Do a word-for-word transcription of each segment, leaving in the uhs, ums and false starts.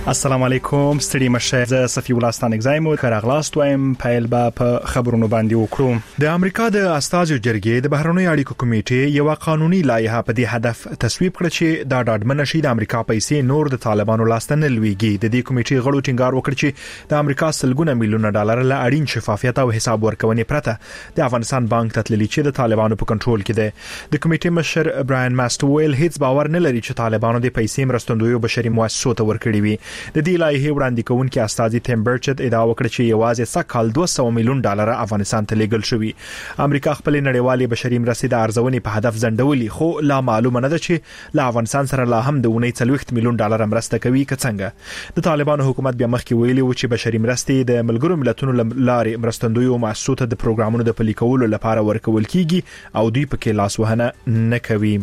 السلام علیکم ستړي مشه ز صفی الله ستانک زایمو کراغلاست وایم پایل با په خبرونو باندې وکړو. د امریکا د استازو جرګې د بهرنیو اړیکو کمیټې یو قانوني لایحه په دې هدف تصویب کړ چې دا ډاډمن شي د امریکا پیسې نور د طالبانو لاستنه لويږي. د دې کمیټې غړو ټینګار وکړ چې د امریکا سلګونه میلیونه ډالر له اړین شفافیت او حساب ورکونې پرته د افغانستان بانک ته تللي چې د طالبانو په کنټرول کې ده. د کمیټې مشر براین ماستویل هیڅ باور نه لري چې طالبانو د پیسې مرستندویو بشري مؤسسو ته ورکړي وي. د دې لایحې وړاندې کوونکي استاذ تیم برچت ادعا وکړه چې یوازې سکهال دوه سوه میلیون ډالر افغانستان ته لیږل شوی. امریکا خپل نړیوالې بشري مرستې د ارزونې په هدف ځنډولې، خو لا معلومه نه ده چې له افغانستان سره لا هم د ونې څلوېښت میلیون ډالر مرسته کوي که څنګه. د طالبانو حکومت بیا مخکې ویلي و چې بشري مرستې د ملګرو ملتونو لارې مرستندویو مؤسسو ته د پروګرامونو د پلي کولو لپاره ورکول کیږي او دوی پکې لاس وهنه نه کوي.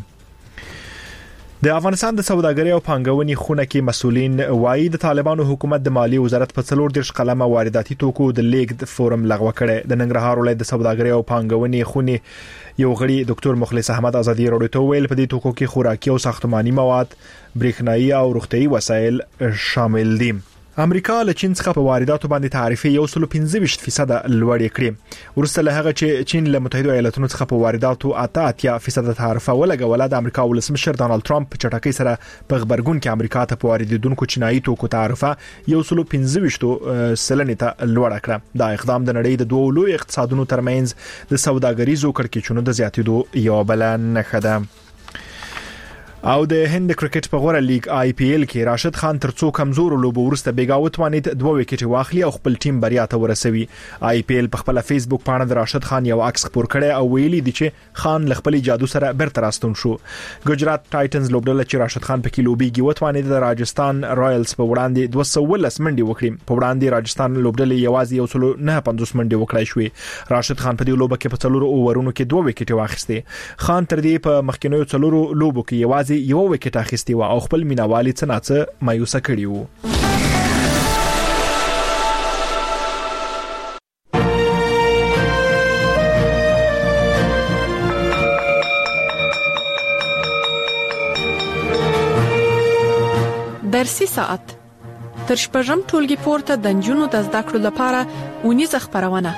د افغانستان د سوداګرۍ او پانګونې خونه کې مسولین وایي د طالبانو حکومت د مالی وزارت په څلور دیرش قلمه وارداتي توکو د لیګ فورم لغوه کړي. د ننګرهار ولایت د سوداګرۍ او پانګونې خونه یو غړي ډاکټر مخلص احمد ازادي راډیو ته ویل په دې توکو کې خوراکي او ساختماني مواد، برېښنايي او روغتيایي وسایل شامل دي. امریکا له چین څخه په وارداتو باندې تعرفه یو سل پنځه فیصد لوړې کړې. ورسته له هغه چې چین له متحده ایالاتونو څخه په وارداتو اته اتیا فیصد تعرفه ولګوله، د امریکا ولسمشر ډانلډ ټرمپ په چټکۍ سره په خبرګون کې امریکا ته په واردېدونکو چینایي توکو تعرفه یو سل پنځه سلنې ته لوړه کړه. دا اقدام د نړۍ د دوه لوی اقتصادونو ترمنځ د سوداګریزو کړکېچونو د زیاتېدو یو بل نښه ده. او د هند کرکټ په غوړه لیگ آی پی ایل کې راشد خان ترڅو کمزور لوبو ورسته بیګاوت باندې دوه وکټ واخلي او خپل ټیم بریا ته ورسوي. آی پی ایل په خپل فیسبوک باندې د راشد خان یو عکس خپور کړي او ویلي دي چې خان ل خپل جادو سره برته راستون شو. ګجرات ټایټنز لوبډله چې راشد خان په کې لوبيږي وت باندې د راجستان رایلز په وړاندې دوه سوه ولس منډي وکړي. په وړاندې راجستان لوبډله یوازې یو سل نه پنځوس منډي وکړای شوې. راشد خان په دې لوبه کې په څلورو اوورونو کې دوه وکټ واخیسته. خان تر دې په مخکینیو څلورو لوبو کې یوازې یو وکټ اخیستی و او خپل مینوالي څنګه مایوسه کړی وو. درسي ساعت تر شپږم ټولګي پورته د نجونو د زده کړو لپاره اونیزه خبرونه.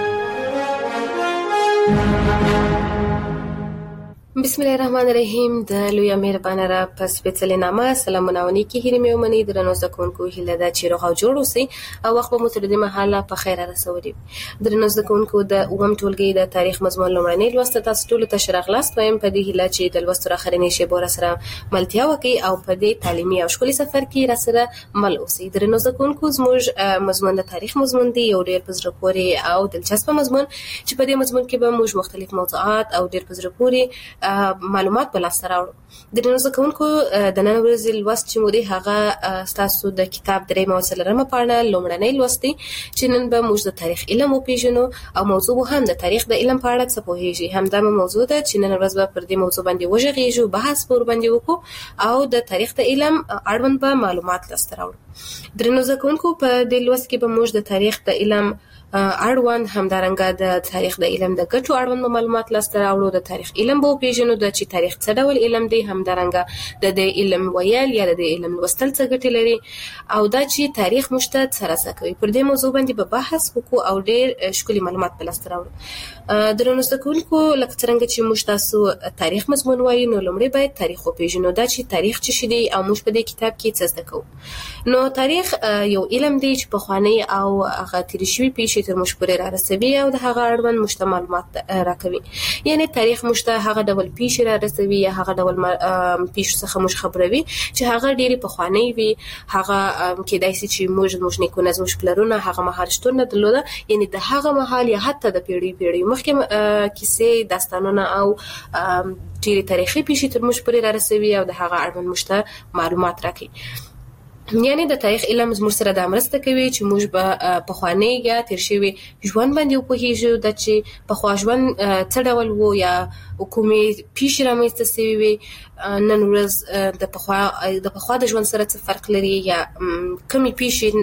بسم الله الرحمن الرحیم. د لوی امیر بانره پس سپیڅلې نامه سلامونه ونیکی هیرمه ومني درنو زکونکو هله د چیرغ او جوړ اوسي او وخت په متردي محله په خیر رسولي. درنو زکونکو د اوم ټولګي د تاریخ مضمون لومړنۍ لوست تاسو ټول ته شرغ لاس وایم په دې هله چې د لوست راخرینې شی بور سره ملتیا وکي او په دې تعلیمي او شکولي سفر کې را سره مل اوسي. درنو زکونکو زموږ مضمون د تاریخ مضمون دی یو ډېر پزره پوري او دلچسپ مضمون چې په دې مضمون کې به موږ مختلف موضوعات او ډېر پزره پوري معلومات بل سره د نن زکونکو د نن ورځې لوست چې مودي هغه تاسو د کتاب درې موصلرمه پاڼه لومړنۍ لوستي چې نن به موږ د تاریخ علم او پیژنو او موضوع هم د تاریخ د علم په اړه څه پوهیږي. همدا موضوع ده چې نن ورځ به پر دې موضوع باندې وژغېږو، بحث پر باندې وکړو او د تاریخ د علم اړوند به معلومات لاسته راوړو. درنو زکونکو په دې لوست کې به موږ د تاریخ د علم اړوند همدارنګه د تاریخ د علم د ګټو اړوند معلومات لاسته راوړو. د تاریخ علم به پیژنو د چې تاریخ څه ډول علم دی، همدارنګه د دې علم ویل یا د علم لوستل څه ګټې لري او دا چې تاریخ مشته سره څه کوي. پر دې موضوع باندې به بحث وکړو او ډېر شکلي معلومات په لاسته راوړو. درنو زکونکو لکه څنګه چې موږ تاسو تاریخ مضمون وایو نو لومړی باید تاریخ وپیژنو. دا چې تاریخ څه شي دی او موږ په دې کتاب کې څه زده کوو. نو تاریخ یو علم دی چې په خواني او هغه تیر شوی پیښې تر موږ پورې را رسوي او د هغه اړوند مشته معلومات راکوي. یعنی تاریخ مشته هغه ډول پیښې را رسوي یا هغه ډول پیښو څخه موږ خبروي چې هغه ډېری په خواني وي، هغه کېدای شي چې موږ موږ نه کو نه زموږ پلرونه هغه مهال شتون نه درلوده، یعنی د هغه مهال یا حتی د پیړۍ پیړۍ مخکې کیسې داستانونه او ډېری تاریخي پیښې تر موږ پورې را رسوي او د هغه اړوند مشته معلومات راکوي. یعنی د تاریخ علم زموږ سره د مرسته کوي چې موږ به په خواني یا تیر شوی ژوند باندې وپوهیږو د چې په خوا ژوند څه ډول وو یا کومې پیښې رامنځته شوې وي، نن ورځ د پخوا د پخوا د ژوند سره څه فرق لري یا کومې پیښې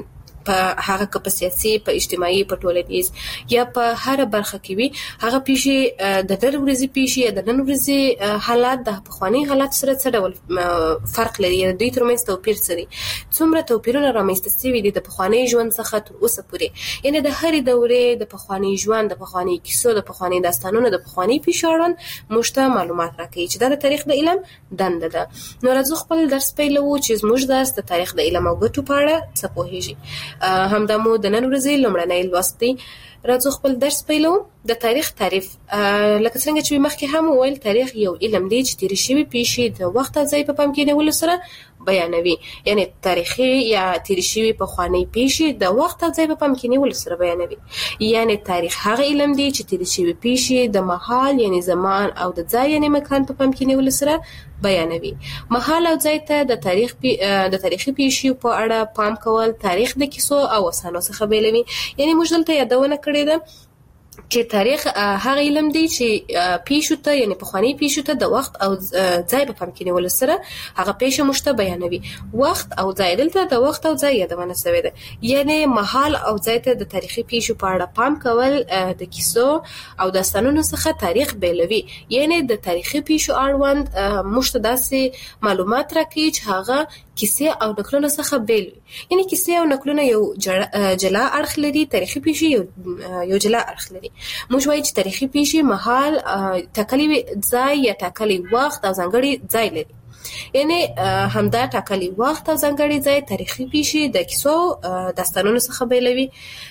په هغه که په سیاسي، په اجتماعي، په ټولنیز یا په هر برخه کې وي، هغه پیښې د نن ورځې پیښې د نن ورځې حالات د پخواني حالات سره څه ډول فرق لري، دوی ترمنځ توپیر څه دی، څومره توپیرونه رامنځته شوي دي د پخواني ژوند څخه تر اوسه پورې. یعنې د هرې دورې د پخواني ژوند، د پخواني کیسو، د پخواني داستانونو، د پخواني پیښو اړوند موږ ته معلومات راکوي چې دا د تاریخ د علم دنده ده. نو راځو خپل درس پیلوو چې زموږ درس د تاریخ د علم او ګټو په اړه څه پوهیږي. همدا مو د نن ورځې لومړنی لوست دی. راځو خپل درس پیلو. د تاریخ تعریف، لکه څنګه چې مخکې هم وویل، تاریخ یو علم دی چې تیرې شوي پیښې د وخت او ځای په پام کې نیولو سره بیانوي. یعنی تاریخي یا تیرې شوي پخوانۍ پیښې د وخت او ځای په پام کې نیولو سره بیانوي. یعنی تاریخ هغه علم دی چې تیرې شوي پیښې د مهال یعنی زمان او د ځای یعنی مکان په پام کې نیولو سره بیانوي. مهال او ځای ته د تاریخ پی... د تاریخي پیښو په اړه پام کول تاریخ د کیسو او افسانو څخه بیلوي. یعنی موږ دلته یادونه کړې ده چې تاریخ هغه علم دی چې پیښو ته یعنی پخواني پیښو ته د وخت او ځای په پام کې نیولو سره هغه پیښه موږ ته بیانوي. وخت او ځای، دلته د وخت او ځای یادونه شوې ده. یعنی مهال او ځای ته د تاریخي پیښو په اړه پام کول د کیسو او داستانونو څخه تاریخ بیلوي. یعنی د تاریخي پیښو اړوند موږ ته داسې معلومات راکوي چې هغه کیسې او نقلونه څخه بیل وي. یعنی کیسې او نقلونه یو جلا اړخ لري، تاریخي پیښې یو یو جلا اړخ لري. موږ وایو چې تاریخي پیښې مهال، ټاکلي ځای یا ټاکلي وخت او ځانګړي ځای لري. یعنی همدا ټاکلي وخت او ځانګړي ځای تاریخي پیښې د کیسو داستانونو څخه بیلوي.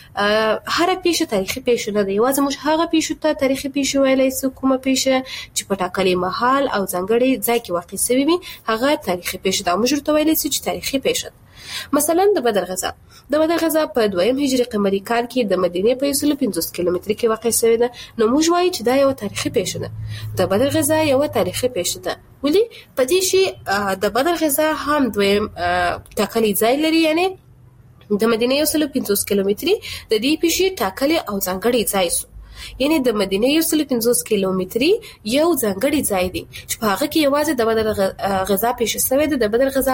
هر پیښه تاریخي پیښه نه ده، یوازې موږ هغه پیښو ته تاریخي پیښه ویلی سو کومه پیښه چې په ټاکلي مهال او ځانګړي ځای کې واقع شوې وي، هغه تاریخي پیښه ده. موږ ورته ویلی سو چې تاریخي پیښه ده. مثلا د بدر غزا د بدر غزا په دویم هجري قمري کال کې د مدینې په یو سل پنځوس کیلومتره کې واقع شوې ده. نو موږ وایو چې دا یو تاریخي پیښه ده. د بدر غزا یو تاریخي پیښه ده. ولې؟ په دې چې د بدر غزا هم دویم ټاکلي ځای لري. یعنی د مدینې یو سل پنځوس کیلومتري د دې پیښې ټاکلي او ځانګړي ځای سو. یعنی د مدینې یو سل پنځوس کیلومتري یو ځانګړي ځای دی چې په هغه کې یوازې د بدر غزا پیښه شوې ده. د بدر غزا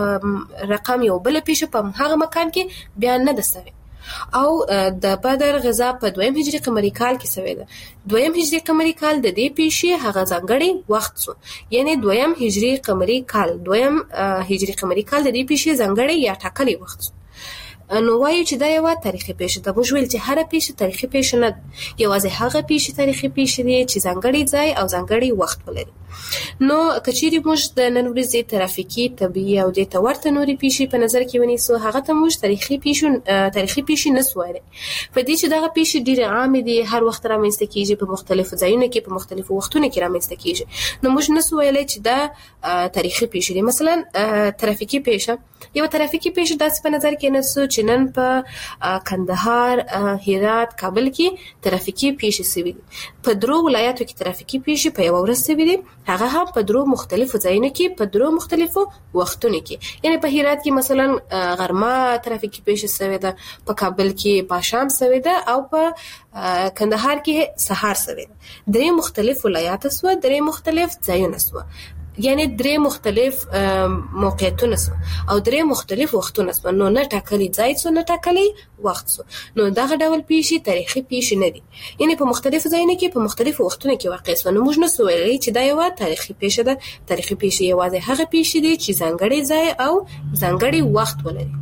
رقم یو بل پیښه په هغه مکان کې بیان نه ده شوې. او د بدر غزا په دویم هجري قمري کال کې شوې ده. دویم هجري قمري کال د دې پیښې هغه ځانګړي وخت سو. یعنی دویم هجري قمري کال دویم هجري قمري کال د دې پیښې ځانګړي یا ټاکلي وخت سو. نو وایو چې دا یو تاریخي پیښه ده. موږ ویل چې هر پیښه تاریخي پیښه نه، یوازې هغه پیښه تاریخي پیښه دي چې ځانګړي ځای او ځانګړي وخت ولري. نو کچېرې موږ د نن ورځې ترافیکي، طبيعي او د تورته نوري پیښې په نظر کې ونیسو، هغه ته موږ تاریخي پیښه تاریخي پیښه نه سواره. په دې چې دغه پیښې ډېرې عامې دي، هر وخت رامنځته کیږي، په مختلفو ځایونو کې په مختلفو وختونو کې رامنځته کیږي. نو موږ نه سو ویلای چې دا تاریخي پیښه دي. مثلا ترافیکي پیښه، یو ترافیکي پیښه داسې په نظر کې نه سو چې نن په کندهار، هرات، کابل کې ترافیکي پیښې شوي دي. په درو ولایاتو کې ترافیکي پیښې په یو ورځ شوي دي، هغه هم په درو مختلفو ځایونو کې په درو مختلفو وختونو کې. یعنی په هرات کې مثلا غرمه ترافیکي پیښه شوې ده، په کابل کې پاشام شوې ده، او په کندهار کې سهار شوې ده. درې مختلف ولایات سو، درې مختلف ځایونه سو. یعنی درې مختلف موقعیتونه سو او درې مختلف وختونه سو. نو نه ټاکلي ځای سو، نه ټاکلي وخت سو. نو دغه ډول پیښې تاریخي پیښې نه دي. یعنی په مختلفو ځایونو کې په مختلفو وختونو کې واقع سو. نو موږ نه سو ویلای چې دا یو تاریخي پیښه ده. تاریخي پیښې یوازې هغه پیښې دي چې ځانګړي ځای او ځانګړي وخت ولري.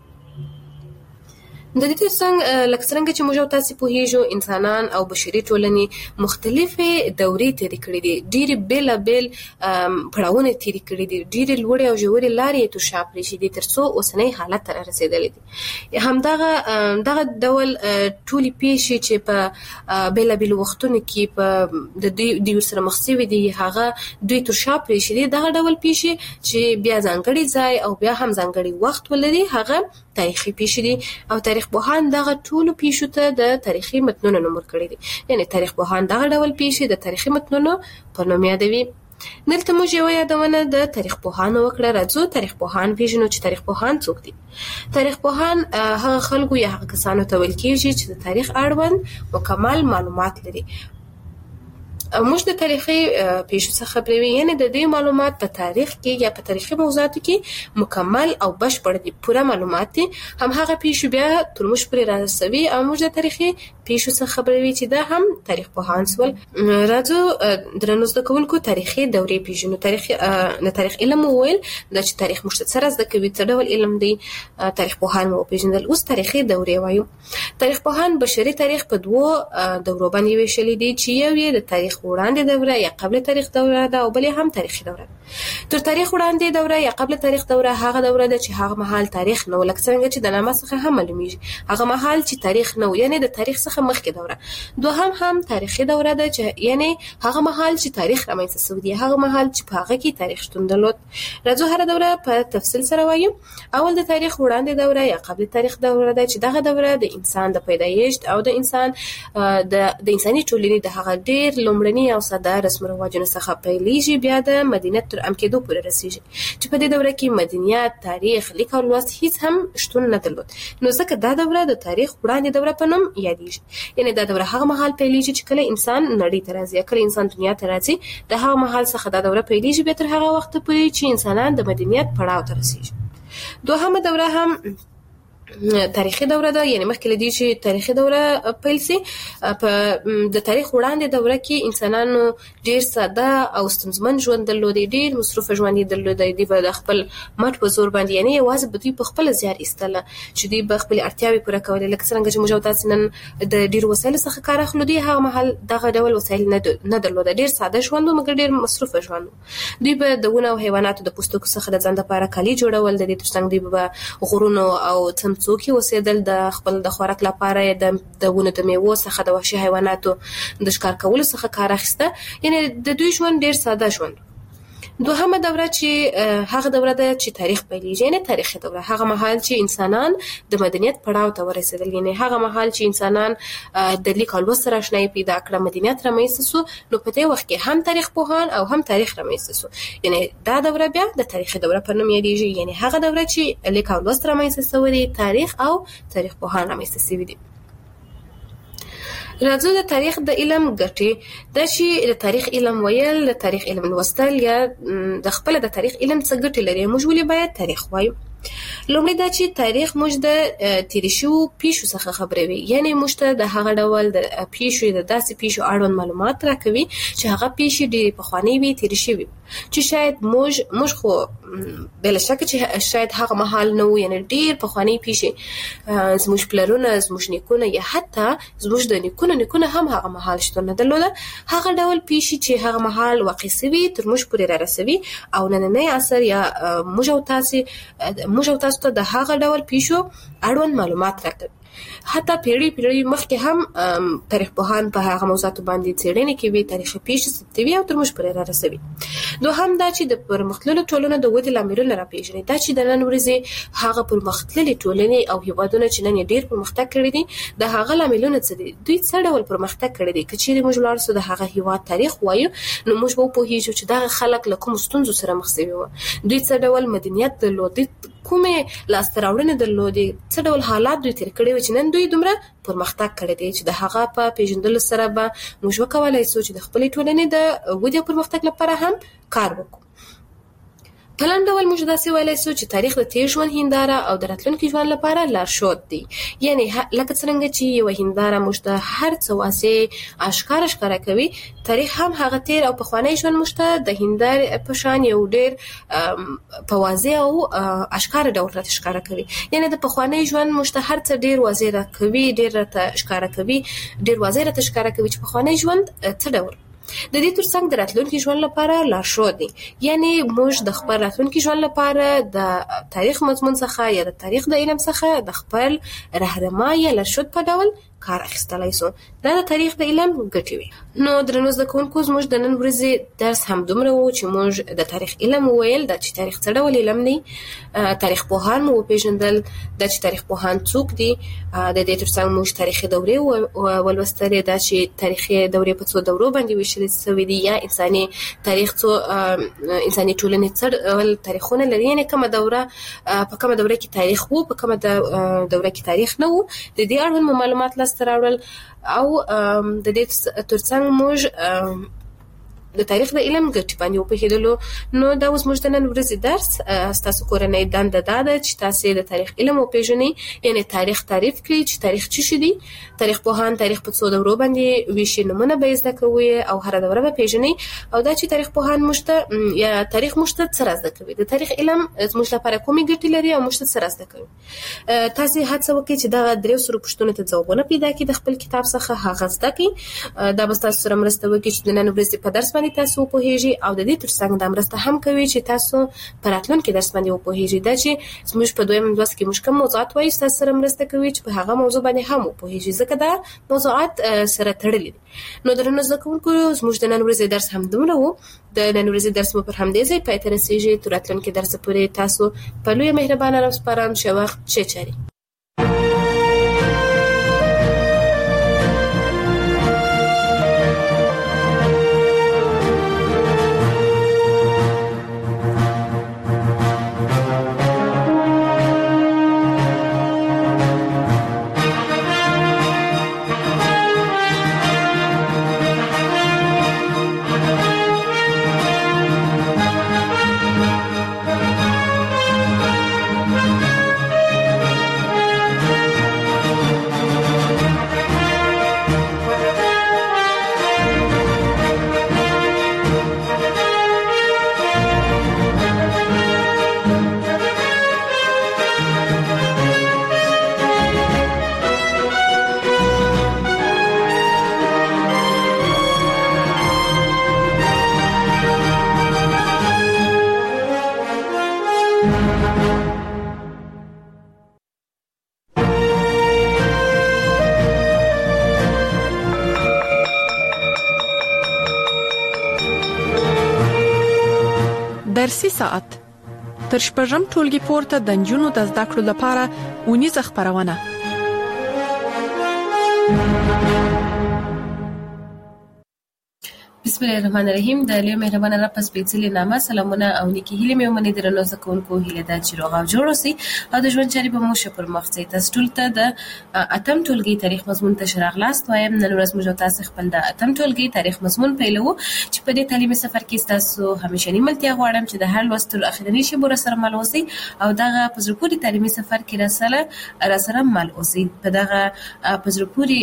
د دې څنګه لکه څنګه چې موږ تاسو په هیجو انسانان او بشري ټولنې مختلفه دورې تیرې کړې دي، ډېر بیل بیل پړاوونه تیرې کړې دي، ډېر لوړې او ژورې لارې ته شاپ لري دي ترڅو اوسنۍ حالت ته رسیدلې دي. همدغه دغه ډول ټولي پیښې چې په بیل بیل وختونو کې په د دې سره مخ شوي دي، هغه دوی تر شاپ لري دي. دغه ډول پیښې چې بیا ځانګړي ځای او بیا هم ځانګړي وخت ولري، هغه تاریخي پیښې دي. او تاریخ پوهان دغه ټولو پیښو ته د تاریخي متنونو نوم ورکړي دي. یعنی تاریخ پوهان دغه ډول پیښې د تاریخي متنونو په نوم یادوي. دلته موږ یو یادونه د تاریخ پوهانو وکړه. راځو تاریخ پوهان پیژنو چې تاریخ پوهان څوک دي. تاریخ پوهان هغه خلکو یا هغه کسانو ته ویل کېږي چې د تاریخ اړوند مکمل معلومات لري. موږ د تاریخي پیښو څخه خبرې یعنی د دې معلومات په تاریخ کې یا په تاریخي موضوعاتو کې مکمل او بشپړ دي پوره معلومات دي هم هغه پیښو بیا تر موږ پورې رارسوي او موږ د تاریخي پیښو څخه خبرې چې دا هم تاریخ پوهان سول. راځو درنو زده کوونکو تاریخي دورې پیژنو. تاریخ د تاریخ علم وویل دا چې تاریخ موږ سره زده کوي څه ډول علم دی. تاریخ پوهان مو پیژندل. اوس تاریخي دورې وایو. تاریخ پوهان بشري تاریخ په دوه دورو باندې ویشل دي چې یو یې د تاریخ وړاندې دوره یا قبل تاریخ دوره ده او بل هم تاریخي دوره. تر تاریخ وړاندې دوره یا قبل تاریخ دوره هغه دوره ده چې هغه مهال تاریخ نو لکه څنګه چې د نامه څخه هم معلومیږي هغه مهال چې تاریخ نو یعنی د تاریخ څخه مخکې دوره. دوهم هم تاریخي دوره ده چې یعنی هغه مهال چې تاریخ رامنځته شوی دی هغه مهال چې په هغه کې تاریخ شتون درلود. راځو هر دوره په تفصیل سره وایو. اول د تاریخ وړاندې دوره یا قبل تاریخ دوره ده چې دغه دوره د انسان د پیدایښت او د انسان د د انساني ټولنې د هغه ډیر لومړني او ساده رسم رواجونو څخه پیلېږي بیا د مدینت تر ام کېدو پورې رسیږي چې په دې دوره کې مدنیات تاریخ لیک او لوست هیڅ هم شتون نه درلود. نو ځکه دا دوره د تاریخ وړاندې دوره په نوم یادېږي. یعنی دا دوره هغه مهال پیلېږي چې کله انسان نړۍ ته راځي کله انسان دنیا ته راځي د هغه مهال څخه دا دوره پیلېږي بیا تر هغه وخت پورې چې انسانان د مدنیت پړاو ته رسیږي. دوهمه دوره هم تاریخي دوره ده یعنی مخکې لدی چې تاریخي دوره پیل سي. په د تاریخ وړاندې دوره کې انسانانو ډیر ساده او ستونزمن ژوند درلود. ډیر مصروف ژوند درلود. دی په خپل مټ په زور باندې یعنی یوازې به دوی په خپل زیار ایستله چې دوی به خپل اړتیاوې پوره کولې لکه څنګه چې موږ تاسو نن د ډیر وسایل څخه کار اخلو. دی هغه مهال دغه ډول وسایل نه درلود. ډیر ساده ژوند مګر ډیر مصروف ژوند. دوی به د ونه او حیواناتو د پوستکو څخه د ځان لپاره کالي جوړول. د دې ترڅنګ دوی به غرونو او څوکي اوسېدل د خپل د خوراک لپاره د دونه د میوو څخه د وحشي حیواناتو د ښکار کولو څخه کار اخیسته. یعنی د دوی ژوند ډیر ساده ژوند. دوهمه دوره چې هغه دوره ده چې تاریخ پیلېږي یعنی تاریخي دوره هغه مهال چې انسانان د مدنیت پړاو ته ورسېدل. یعنی هغه مهال چې انسانان د لیک او لوست سره آشنایي پیدا کړه مدنیت رامنځته شو. نو په دې وخت کې هم تاریخ پوهان او هم تاریخ رامنځته شو. یعنی دا دوره بیا د تاریخي دوره په نوم یادېږي. یعنی هغه دوره چې لیک او لوست رامنځته شوی دی تاریخ او تاریخ پوهان رامنځته شوي دي. راځو د تاریخ د علم ګټې دا چې د تاریخ علم ویل د تاریخ علم لوستل یا د خپل د تاریخ علم څه ګټې لري. موږ ولې باید تاریخ وایو؟ لومړی دا چې تاریخ موږ د تېرې شویو پیښو څخه خبروي. یعنی موږ ته د هغه ډول د پیښو د داسې پیښو اړوند معلومات راکوي چې هغه پیښې ډېرې پخوانۍ وي تېرې شوي چې شاید موږ موږ خو بلا شکه چې شاید هغه مهال نه و یعنی ډېر پخوانۍ پیښې زموږ پلرونه زموږ نیکونه یا حتی زموږ د نیکونه نیکونه هم هغه مهال شتون نه درلوده. هغه ډول پیښې چې هغه مهال واقع سوي تر موږ پورې را رسوي او نننی عصر یا موږ او تاسو موږ او تاسو ته د هغه ډول پیښو اړوند معلومات راکوي. حتی پیړۍ پیړۍ مخکې هم تاریخ پوهان په هغه موضوعاتو باندې څېړنې کوي تاریخي پیښې ثبتوي او تر موږ پورې را رسوي. دوهم دا چې د پرمختللو ټولنو د ودې لاملونه راپېژني. دا چې د نن ورځې هغه پرمختللې ټولنې او هیوادونه چې نن یې ډېر پرمختګ کړی دي د هغه لاملونه څه دي؟ دوی څه ډول پرمختګ کړی دی؟ که چیرې موږ لاړ سو د هغه هیواد تاریخ وایو نو موږ به وپوهېږو چې دغه خلک له کومو ستونزو سره مخ شوي وو. دوی څه ډول مدنیت درلود؟ کومې لاسته راوړنې درلودې؟ څه ډول حالات دوی تېر کړي وو چې نن دوی دومره پرمختګ کړی دی چې د هغه په پیژندلو سره به موږ وکولای شو چې د خپلې ټولنې د ودې او پرمختګ لپاره هم کار وکړو. په لنډ ډول موږ داسې ویلی شو چې تاریخ د تېر ژوند هنداره او د راتلونکي ژوند لپاره لارښود دی. یعنی لکه څرنګه چې یوه هنداره موږ ته هر څه واضح اشکاره ښکاره کوي تاریخ هم هغه تېر او پخوانی ژوند موږ ته د هندارې په شان یو ډېر په واضح او اشکاره ډول راته ښکاره کوي. یعنی د پخوانی ژوند موږ ته هر څه ډېر واضح راکوي ډېر راته ښکاره کوي ډېر واضح راته ښکاره کوي چې پخوانی ژوند څه ډول. د دې ترڅنګ د راتلونکي ژوند لپاره لارښود دی. یعنی موږ د خپل راتلونکي ژوند لپاره د تاریخ مضمون څخه یا د تاریخ د علم څخه د خپل رهنما یا لارښود په ډول کار اخیستلی سو. دا د تاریخ د علم ګټې وي. نو درنو زده کوونکو زموږ د نن ورځې درس هم دومره و چې موږ د تاریخ علم وویل دا چې تاریخ څه ډول علم دی. تاریخ پوهان مو وپېژندل دا چې تاریخ پوهان څوک دي. د دې ترڅنګ موږ تاریخي دورې ولوستلې دا چې تاریخي دورې په څو دورو باندې ویشل شوي دي یا انساني تاریخ څو انساني ټولنې څه ډول تاریخونه لري. یعنې کومه دوره په کومه دوره کې تاریخ و په کومه دوره کې تاریخ نه و. د دې اړوند معلومات لاسته راوړل او د دې ترڅنګ موږ د تاریخ د علم ګټې باندې وپوهېدلو. نو دا اوس موږ د نن ورځې درس ستاسو کورنۍ دنده دا ده چې تاسو د تاریخ علم وپېژنئ، یعنې تاریخ تعریف کړئ چې تاریخ څه شی دی. تاریخ پوهان تاریخ په څو دورو باندې ویشي، نومونه به زده کوي او هر دوره به پیژنئ. او دا چې تاریخ پوهان موږ ته یا تاریخ موږ ته څه زده کوي، د تاریخ علم موږ لپاره کومې ګټې لري او موږ ته څه زده کوي. تاسو هڅه وکړئ چې دا درې سره پوښتنو ته ځوابونه پیدا کړئ د خپل کتاب څخه، هغه زده کړئ. دا به تاسو سره مرسته وکړي چې د نن ورځې په درس باندې تاسو وپوهیږئ او د دې ترڅنګ دا مرسته هم کوي چې تاسو په راتلونکي درس باندې وپوهیږئ. دا چې زموږ په دویم لوست کې موږ کوم موضوعات وایو تاسو سره مرسته کوي چې په هغه موضوع باندې هم وپوهیږئ، ځکه دا موضوعات سره تړلي دي. نو درنو زده کوونکو، زموږ د نن ورځې درس هم دومره وو. د نن ورځې درس مو پر همدې ځای پای ته رسیږي. تر راتلونکي درس پورې تاسو په لویه مهربانه راوسپارم چې وخت ښه چاري. درسي ساعت تر شپږم ټولګي پورته د نجونو د زده کړو لپاره اونیزه خبرونه. بسم الله الرحمن الرحیم. د لوی مهربانه رب په سپېڅلي نامه سلامونه او نیکی هیلې مې ومنې. درنو زده کوونکو، هیله ده چې روغ او جوړ اوسئ او د ژوند چارې به مو ښه پر مخ ځي. تاسو ټول ته د اتم ټولګي تاریخ مضمون ته ښه راغلاست وایم. نن ورځ موږ تاسو خپل د اتم ټولګي تاریخ مضمون پیلوو چې په دې تعلیمي سفر کې تاسو همیشنی ملتیا غواړم چې د هر لوست تر اخرنی شی بور سره مل اوسئ او دغه پزرپوري تعلیمي سفر کې راسره راسره مل اوسئ. په دغه پزرپوري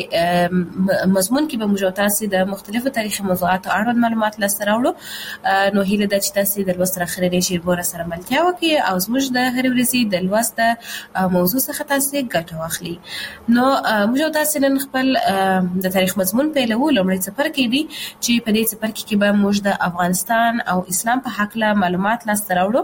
مضمون کې به موږ تاسو د مختلفو تاریخي موضوعاتو اړوند معلومات راوړو. نو هیله ده چې تاسو د لوست اخرنی شی بور سره ملتیا وکړئ او زموږ د هر ورځې د لوست موضوع څخه تاسو ګټه واخلئ. نو موږ تاسو نن خپل د تاریخ مضمون پیلوو. لومړی څپرکی کې دي چې په دې څپرکی کې به موږ د افغانستان او اسلام په حق له معلومات لاسته راوړو.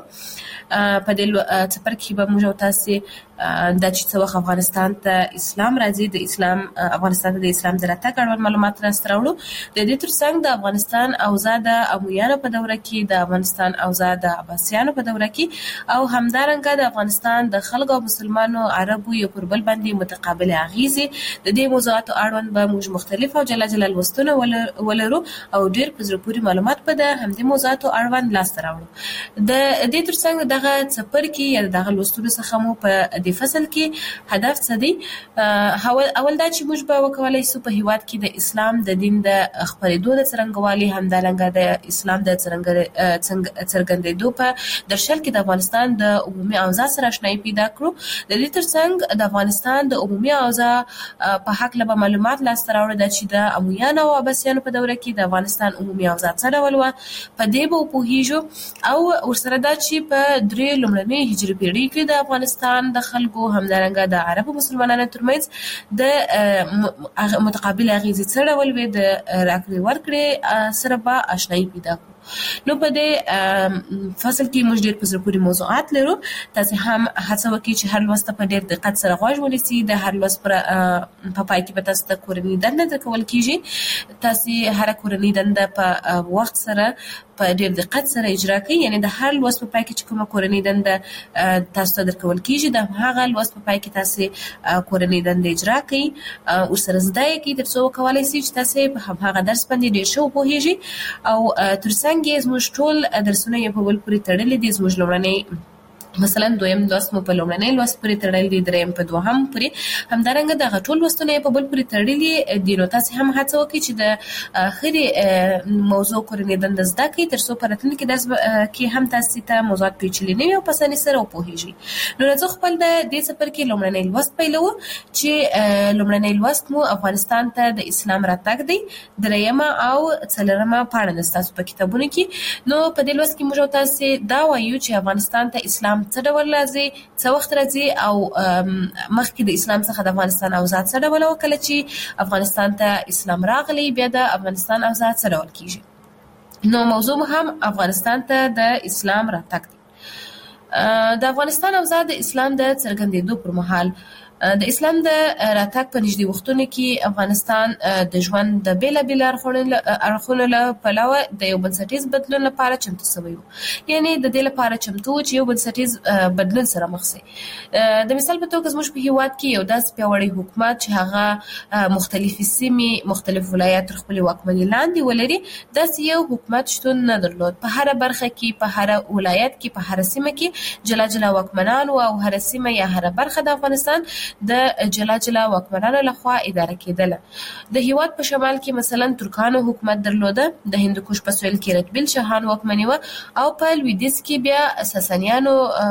په دې څپرکی کې به موږ تاسو د چې څو افغانستان ته اسلام راځي، د اسلام افغانستان ته د اسلام د راتګ اړوند معلومات لاسته راوړو. د دې ترڅنګ د افغانستان اوضاع د امویانو په دوره کې، د افغانستان اوضاع د عباسیانو په دوره کې او همدارنګه د افغانستان د خلکو او مسلمانو عربو یو پر بل باندې متقابل اغیزې، د دې موضوعاتو اړوند به موږ مختلف او جلا جلا لوستونه ولرو او ډېر په زړه پورې معلومات به د همدې موضوعاتو اړوند لاسته راوړو. د دې ترڅنګ دغه څپرکی یا دغه لوستلو څخه مو په د فصل کې هدف څه دی؟ اول دا چې موږ به وکولای شو په هیواد کې د اسلام د دین د خپرېدو د څرنګوالي، همدارنګه د اسلام د څرګندېدو په درشل کې د افغانستان د عمومي اوضاع سره آشنایي پیدا کړو. د دې ترڅنګ د افغانستان د عمومي اوضاع په حق له معلومات لاسته راوړو د چې د امویانو او عباسیانو په دوره کې د افغانستان عمومي اوضاع څه ډول وه، په دې به وپوهیږو او ورسره دا چې په درې لومړنۍ هجري پیړۍ کې د افغانستان د خلکو، همدارنګه د عربو مسلمانانو ترمنځ د متقابل اغیزې څه ډول وي، د راکړې ورکړې سره به آشنایي پیدا کړو. نو په دې فصل کې موږ ډېر په زړه پورې موضوعات لرو. تاسو هم هڅه وکړئ چې هر لوست په ډېر دقت سره غوږ ونیسئ. د هر لوست پر په پای کې به تاسو ته کورنۍ دنده درکول کیږي. تاسو هر کورنۍ دنده په وخت سره په ډېر دقت سره اجرا کړئ. یعنی د هر لوست په پای کې چې کومه کورنۍ دنده تاسو ته درکول کیږي، د هغه لوست په پای کې تاسو کورنۍ دنده اجرا کړئ او سره زده کړئ تر څو وکولای شئ چې تاسو په هغه درس باندې ډېر ښه وپوهیږئ او ترڅنګ یې زموږ ټول درسونه یې په بل پورې تړلي دي. زموږ لومړنۍ مثلا دویم لوست مو په لومړنۍ لوست پورې تړل دي، دریم په دوهم پورې، همدارنګه د غټول لوستونه په بل پورې تړلي دي. نو تاسو هم هڅه وکړئ چې د خري موضوع کورنۍ دنده زده کړئ تر څو په راتلونکي درس کې هم تاسو ته موضوعات پیچلي نه وي او په اسانۍ سره وپوهیږئ. نو زه خپل د دې څپرکي کې لومړنۍ لوست پیلو چې لومړنۍ لوست مو افغانستان ته د اسلام راتګ دی، دریمه او څلورمه پاڼه تاسو په کتابونو کې. نو په دې لوست کې موږ تاسو دا وایو چې افغانستان ته اسلام څه ډول راځي، څه وخت راځي، او مخکې د اسلام څخه د افغانستان اوضاع څه ډول وه، کله چې افغانستان ته اسلام راغلی بیا د افغانستان اوضاع څه ډول کیږي. نو موضوع هم افغانستان ته د اسلام راتګ دی. د افغانستان اوضاع د اسلام د څرګندېدو پر مهال د اسلام د راتګ په نږدې وختونو کې افغانستان د ژوند د بیلابېل اړخونو له پلوه د یو بنسټیز بدلون لپاره چمتو شوی و. یعنی د دې لپاره چمتو چې یو بنسټیز بدلون سره مخ شي. د مثال په توګه زموږ په هیواد کې یو داسې پیاوړی حکومت چې هغه مختلفې سیمې، مختلف ولایات تر خپلې واکمنۍ لاندې ولري، داسې یو حکومت شتون نه درلود. په هره برخه کې، په هره ولایت کې، په هره سیمه کې جلا جلا واکمنان او هره سیمه یا هره برخه د افغانستان د جلا جلا واکمنانو لخوا اداره کېدله. د هیواد په شمال کې مثلا ترکانو حکومت درلوده، د هندوکش په سویل کې رتبیل شاهان واکمني وه، او په لویدیځ کې بیا ساسانیانو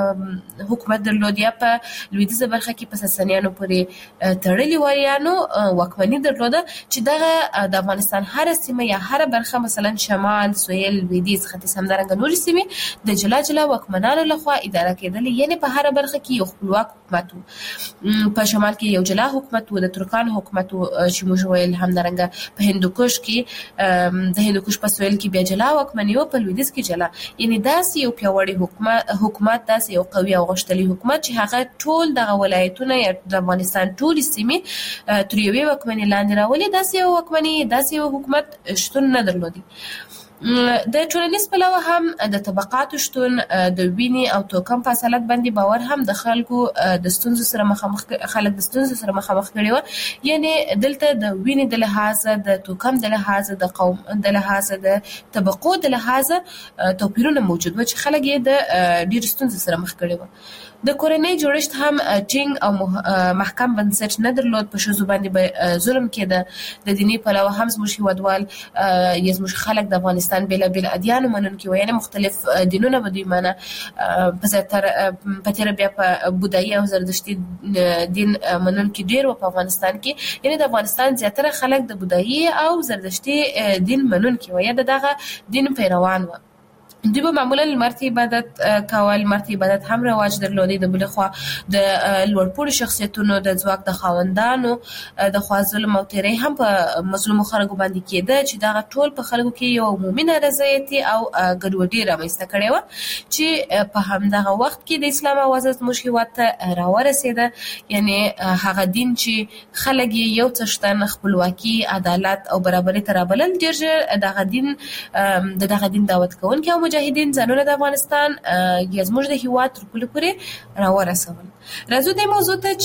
حکومت درلود، یا په لویدیځه برخه کې په ساسانیانو پورې تړلي واریانو واکمني درلوده، چې دغه د افغانستان هره سیمه یا هره برخه مثلا شمال، سویل، لویدیځ، ختیځ، همدارنګه نورې سیمې د جلا جلا واکمنانو لخوا اداره کېدلې. یعنې په هره برخه کې یو خپلواک حکومت و. په شمال کې یو جلا حکومت و، د ترکانو حکومت و چې موږ ویل، همدارنګه په هندوکش کې د هندوکش په سویل کې بیا جلا واکمني و، په لویدیځ کې جلا. یعنی داسې یو پیاوړی حکومت حکومت داسې یو قوي او غښتلی حکومت چې هغه ټول دغه ولایتونه یا د افغانستان ټولې سیمې تر یوې واکمنۍ لاندې راولي، داسې یو واکمني، داسې یو حکومت شتون نه درلودي. د ټولنیز پلوه هم د طبقاتو شتون، د وینې او توکم په اصالت باندې باور هم د خلکو د ستونزو سره مخامخ خلک د ستونزو سره مخامخ کړي وو. یعنې دلته د وینې د لحاظه، د توکم د لحاظه، د قوم د لحاظه، د طبقو د لحاظه توپیرونه موجود و چې خلک یې د ډېرو ستونزو سره مخ کړي وو. د کورنۍ جوړښت هم ټینګ او محکم بنسټ نه درلود، په ښځو باندې به ظلم کېده. د دیني پلوه هم زموږ هېوادوال یا زموږ خلک د افغانستان بېلابېل ادیانو منونکي وو، یعنې مختلف دینونه به دوی منه. په زیاتره په تېره بیا په بودایي او زردشتي دین منونکي ډېر وو په افغانستان کې. یعنې د افغانستان زیاتره خلک د بودایي او زردشتي دین منونکي وو یا د دغه دین پیروان وو. دوی به معمولا لمر ته عبادت کول، لمر ته عبادت هم رواج درلودی. د بلې خوا د لوړپوړو شخصیتونو د ځواک د خاوندانو د خوا ظلم او تیری هم په مظلومو خلکو باندې کېده، چې دغه ټول په خلکو کې یو عمومي نارضایتي او ګډوډي رامنځته کړې وه، چې په همدغه وخت کې د اسلام اوازه زموږ هېواد ته راورسېده. یعنې هغه دین چې خلک یې یو څه شتن خپلواکي، عدالت او برابرۍ ته رابلل، ډېر ژر دغه دین د دغه دین دعوت کوونکي او مجاهدین ځانونه د افغانستان یا زموږ د هېواد تر پولې پورې راورسول. راځو دې موضوع ته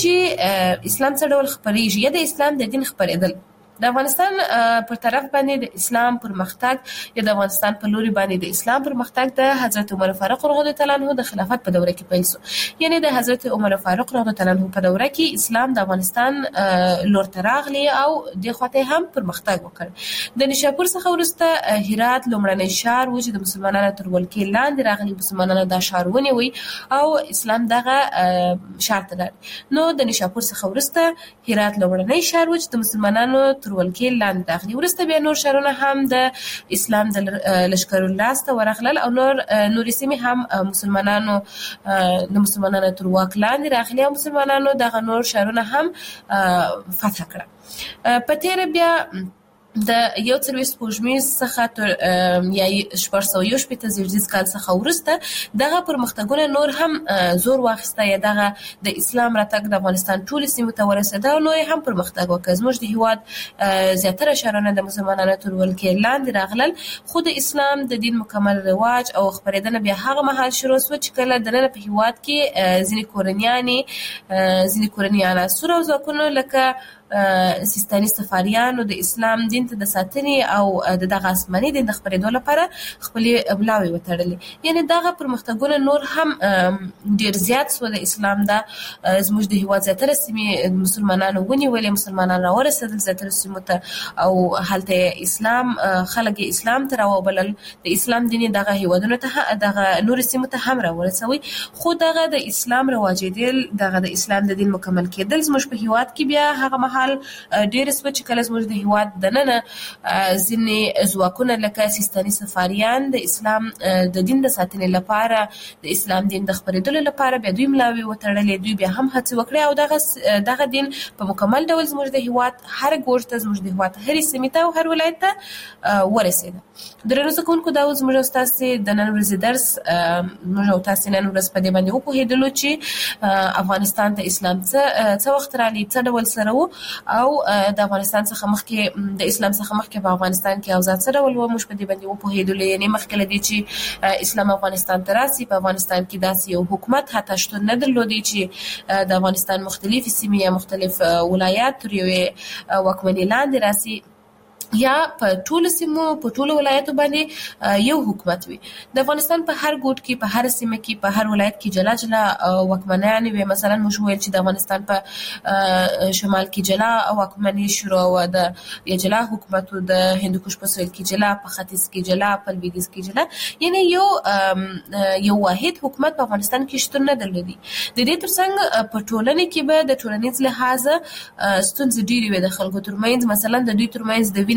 چې اسلام څه ډول خپرېږي یا د اسلام د دین خپرېدل. د افغانستان پر طرف باندې د اسلام پرمختګ یا د افغانستان په لوري باندې د اسلام پرمختګ د حضرت عمر فاروق رضی الله تعالی عنه د خلافت په دوره کې پیل شو. یعنی د حضرت عمر فاروق رضی الله تعالی عنه په دوره کې اسلام د افغانستان لور ته راغلی او د خواته هم پرمختګ وکړ. د نشاپور څخه وروسته هرات لومړنی ښار و چې د مسلمانانو تر ولکې لاندې راغلی. مسلمانانو دا ښار ونیوی او اسلام دغه ښار ته لاړ. نو د نشاپور څخه وروسته هرات لومړنی ښار و چې د مسلمانانو ولکې لاندې راغلي. وروسته بیا نور ښارونه هم د اسلام د لښکرو لاسته ورغلل او نور نورې سیمې هم مسلمانانو د مسلمانانو تر واک لاندې راغلي او مسلمانانو دغه نور ښارونه هم فتح کړه. په تېره بیا د یو څلوېښت سپوږمیز څخه تر یا شپږ سوه یو شپېته زېږدیز کال څخه وروسته دغه پرمختګونه نور هم زور واخیسته، یا دغه د اسلام راتګ د افغانستان ټولې سیمو ته ورسېده او نو یې هم پرمختګ وکړ. زموږ د هېواد زیاتره ښارونه د مسلمانانو تر ولکې لاندې راغلل، خو د اسلام د دین مکمل رواج او خپرېدنه بیا هغه مهال شروع شوه چې کله دننه په هېواد کې ځینې کورنیانې ځینې کورني عناصر او ځواکونه لکه سیستاني سفاریانو د اسلام دین ته د ساتنې او د دغه آسماني دین د خپرېدو لپاره خپلې بلاوې وتړلې. یعنې دغه پرمختګونه نور هم ډېر زیات سو. د اسلام دا زموږ د هېواد زیاتره سیمې مسلمانانو ونیولې، مسلمانان راورسېدل زیاتره سیمو ته او هلته اسلام خلک اسلام ته راوبلل. د اسلام دین دغه هېوادونو ته دغه نور سیمو ته هم راورسوي. خو دغه د اسلام رواجېدل، دغه د اسلام د دین مکمل کېدل زموږ په هېواد کې بیا هغه مهال ډېر سوه چې کله زموږ د هېواد دننه ځینې ځواکونه لکه سیستاني سفاریان د اسلام د دین د ساتنې لپاره، د اسلام دین د خپرېدلو لپاره بیا دوی ملاوې وتړلې. دوی بیا هم هڅې وکړې او دغه دغه دین په مکمل ډول زموږ د هېواد هر ګوټ ته، زموږ د هېواد هرې سیمې ته او هر ولایت ته ورسېده. درنو زده کوونکو، دا اوس زموږ او ستاسې د نن ورځې درس موږ او تاسې نن ورځ په دې باندې وپوهېدلو چې افغانستان ته اسلام څه څه وخت راغلی، څه ډول سره و او د افغانستان څخه مخکې د اسلام څخه مخکې په افغانستان کې اوضاع څه ډول وه. موږ په دې باندې وپوهېدلو. یعنې مخکې له دې چې اسلام افغانستان ته راسي، په افغانستان کې داسې یو حکومت حتی شتون نه درلودی چې د افغانستان مختلفې سیمې یا مختلف ولایات تر یوې واکمنۍ لاندې راسي یا په ټولو سیمو په ټولو ولایتو باندې یو حکومت وي. د افغانستان په هر ګوټ کې، په هر سیمه کې، په هر ولایت کې جلا جلا واکمنان وي. مثلا موږ ویل چې د افغانستان په شمال کې جلا واکمني شروع و، د یا جلا حکومت و، د هندوکش په سویل کې جلا، په ختیځ کې جلا، په لویدیځ کې جلا. یعنې یو یو واحد حکومت په افغانستان کې شتون نه درلودي. د دې ترڅنګ په ټولنه کې به د ټولنیز لحاظه ستونزې ډېرې وي د خلکو ترمنځ. مثلا د دوی ترمنځ د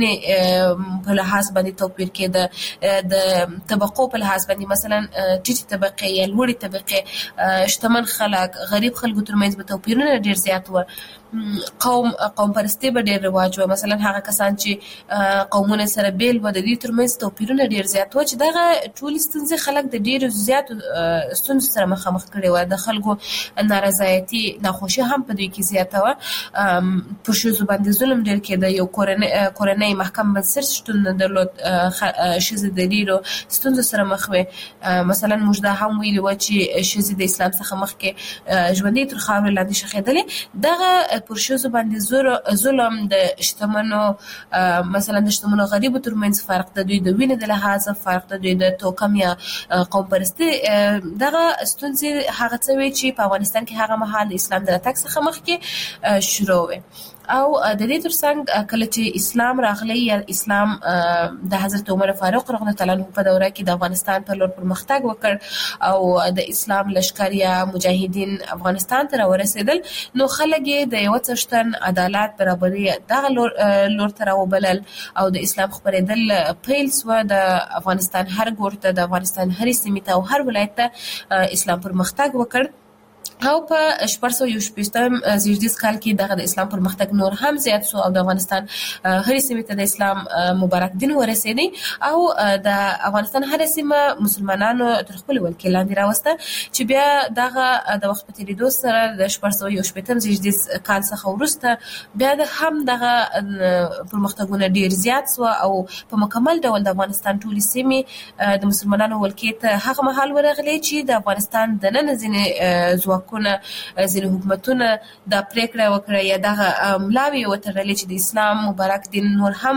په لحاظ باندې توپیر کې د طبقو په لحاظ باندې، مثلا ټیټې طبقې یا لوړې طبقې، شتمن خلک، غریب خلکو ترمنځ به توپیرونه ډېر زیات وو. قوم قوم پرستي به ډېر رواج و. مثلا هغه کسان چې قومونه سره بیل و، د دې ترمنځ توپیرونه ډېر زیات و چې دغه ټولې ستونزې خلک د ډېرو زیاتو ستونزو سره مخامخ کړي وو. د خلکو نارضایتي، ناخوښي هم په دوی کې زیاته وه. په ښځو باندې ظلم ډېر کېده. یو کورنۍ محکم بنسټ شتون نه درلود. ښځې د ډېرو ستونزو سره مخ وې. مثلا موږ دا هم ویلي وو چې ښځې د اسلام څخه مخکې ژوندۍ تر خاورې لاندې ښخېدلې. دغه پر ښځو باندې ظلم، د شتمنو مثلا د شتمنو غریبو ترمنځ فرق، د دوی د وینې د لحاظه فرق، د دوی د توکم یا قوم پرستي، دغه ستونزې هغه څه وې چې په افغانستان کې هغه مهال د اسلام د راتګ څخه مخکې شروع وې. او د دې ترڅنګ کله چې اسلام راغلی یا اسلام د حضرت عمر فاروق رضی الله تعالی عنه په دوره کې د افغانستان پر لور پرمختګ وکړ او د اسلام لشکر یا مجاهدین افغانستان ته راورسېدل، نو خلک د یو څښتن عدالت برابري دغه لور لور ته راوبلل او د اسلام خپرېدل پیل سو. د افغانستان هر ګوټ ته، د افغانستان هرې سیمې ته او هر ولایت ته اسلام پرمختګ وکړ. او په شپږ سوه یو شپېتم زېږدیز کال کې دغه د اسلام پرمختګ نور هم زیات سو او د افغانستان هرې سیمې ته د اسلام مبارک دین ورسېدی او د افغانستان هرې سیمه مسلمانانو تر خپل ولکې لاندې راوسته، چې بیا دغه د وخت په تېرېدو سره د شپږ سوه یو شپېتم زېږدیز کال څخه وروسته بیا د هم دغه پرمختګونه ډېر زیات سو او په مکمل ډول د افغانستان ټولې سیمې د مسلمانانو ولکې ته هغه مهال ورغلې چې د افغانستان دننه ځینې ځواکونه، ځینې حکومتونه دا پریکړه وکړه یا دغه ملاوې وتړلې چې د اسلام مبارک دین نور هم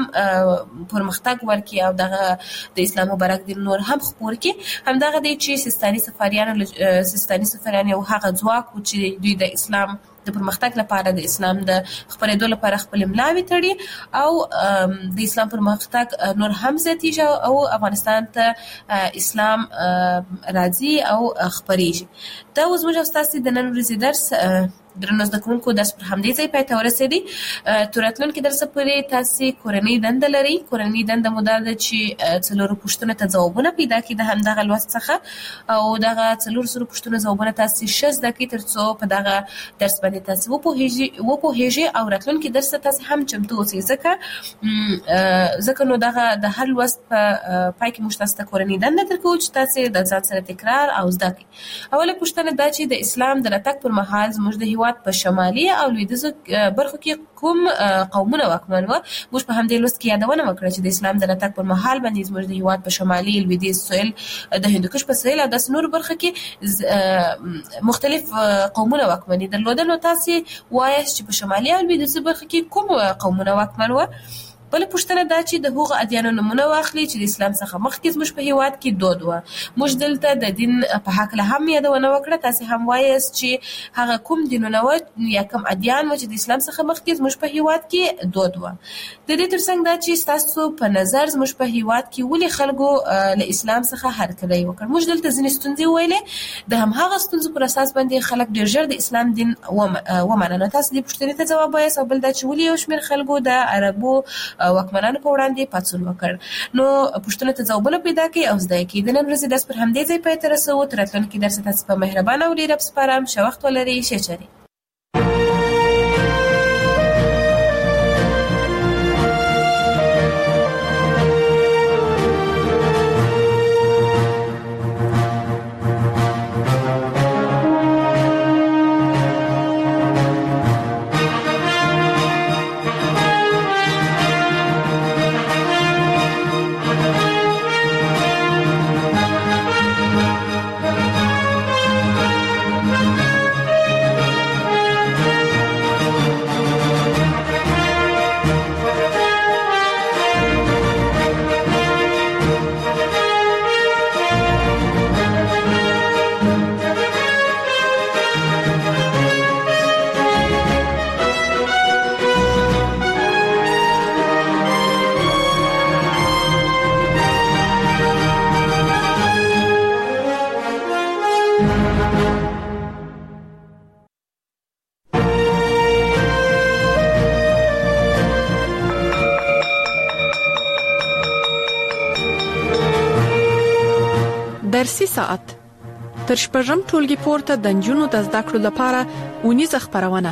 پرمختګ ورکړي او دغه د اسلام مبارک دین نور هم خپور کړي. همدغه دی چې سیستاني سفاریان سیستاني سفاریان یو هغه ځواک و چې دوی د اسلام د پرمختګ لپاره، د اسلام د خپرېدو لپاره خپل ملاوې تړي او د اسلام پرمختګ نور هم زیاتېږي او افغانستان ته اسلام راځي او خپرېږي. دا اوس موږ او ستاسې د نن ورځې درس درنو زده کوونکو درس پر همدې ځای پای ته ورسېدی. تر راتلونکي درسه پورې تاسې کورنۍ دنده لرئ. کورنۍ دنده مو دا ده چې څلورو پوښتنو ته ځوابونه پیدا کړئ د همدغه لوست څخه او دغه څلور زرو پوښتنو ځوابونه تاسې ښه زده کړئ تر څو په دغه درس باندې تاسې وپوهېږئ وپوهېږئ او راتلونکي درس ته تاسې هم چمتو اوسئ. ځکه ځکه نو دغه د هر لوست په پای کې موږ تاسو ته کورنۍ دنده درکوو چې تاسې د ځان سره تکرار او زده کړئ. اوله پوښتنه دا چې د اسلام د راتګ پر مهال زموږ د هېواد هیواد په شمالي او لویدیځو برخو کې کوم قومونه واکمن و. موږ په همدې لوست کې یادونه وکړه چې د اسلام د راتګ پر مهال باندې زموږ د هیواد په شمالي لویدیځ سویل د هندوکش په سویل او د نور برخه کې مختلف قومونه واکمني درلودل. نو تاسو وایي چې په شمالي او لویدیځ برخه کې کوم قومونه واکمن و؟ بل پوښتنه دا چې د هغو ادیانو نمونه واخلي چې د اسلام څخه مخکې زموږ په هیواد کې دود و. موږ دلته د دین په هکله هم یادونه وکړه. تاسو هم وایاست چې هغه کوم دینونه و یا کوم ادیان و چې د اسلام څخه مخکې زموږ په هیواد کې دود و. د دې ترڅنګ دا چې تاسو په نظر زموږ په هیواد کې ولې خلکو له اسلام څخه هرکلی وکړ. موږ دلته ځینې ستونزې ویلې، د هماغه ستونزو پر اساس باندې خلک ډېر ژر د اسلام دین ومنه. نو تاسو دې پوښتنې ته ځواب وایاست او بل دا چې ولې یو شمېر خلکو د عربو واکمنانو په وړاندې پاڅون وکړ. نو پوښتنه ته ځوابونه پیدا کړئ او زده کړئ. د نن ورځې درس پر همدې ځای پای ته رسوو. تر راتلونکي درس تاسو په مهربانه او ډېر سپارم. ښه وخت ولرئ. ښه چارې. درسي ساعت تر شپږم ټولګي پورته د نجونو د زده کړو لپاره اونیزه خبرونه.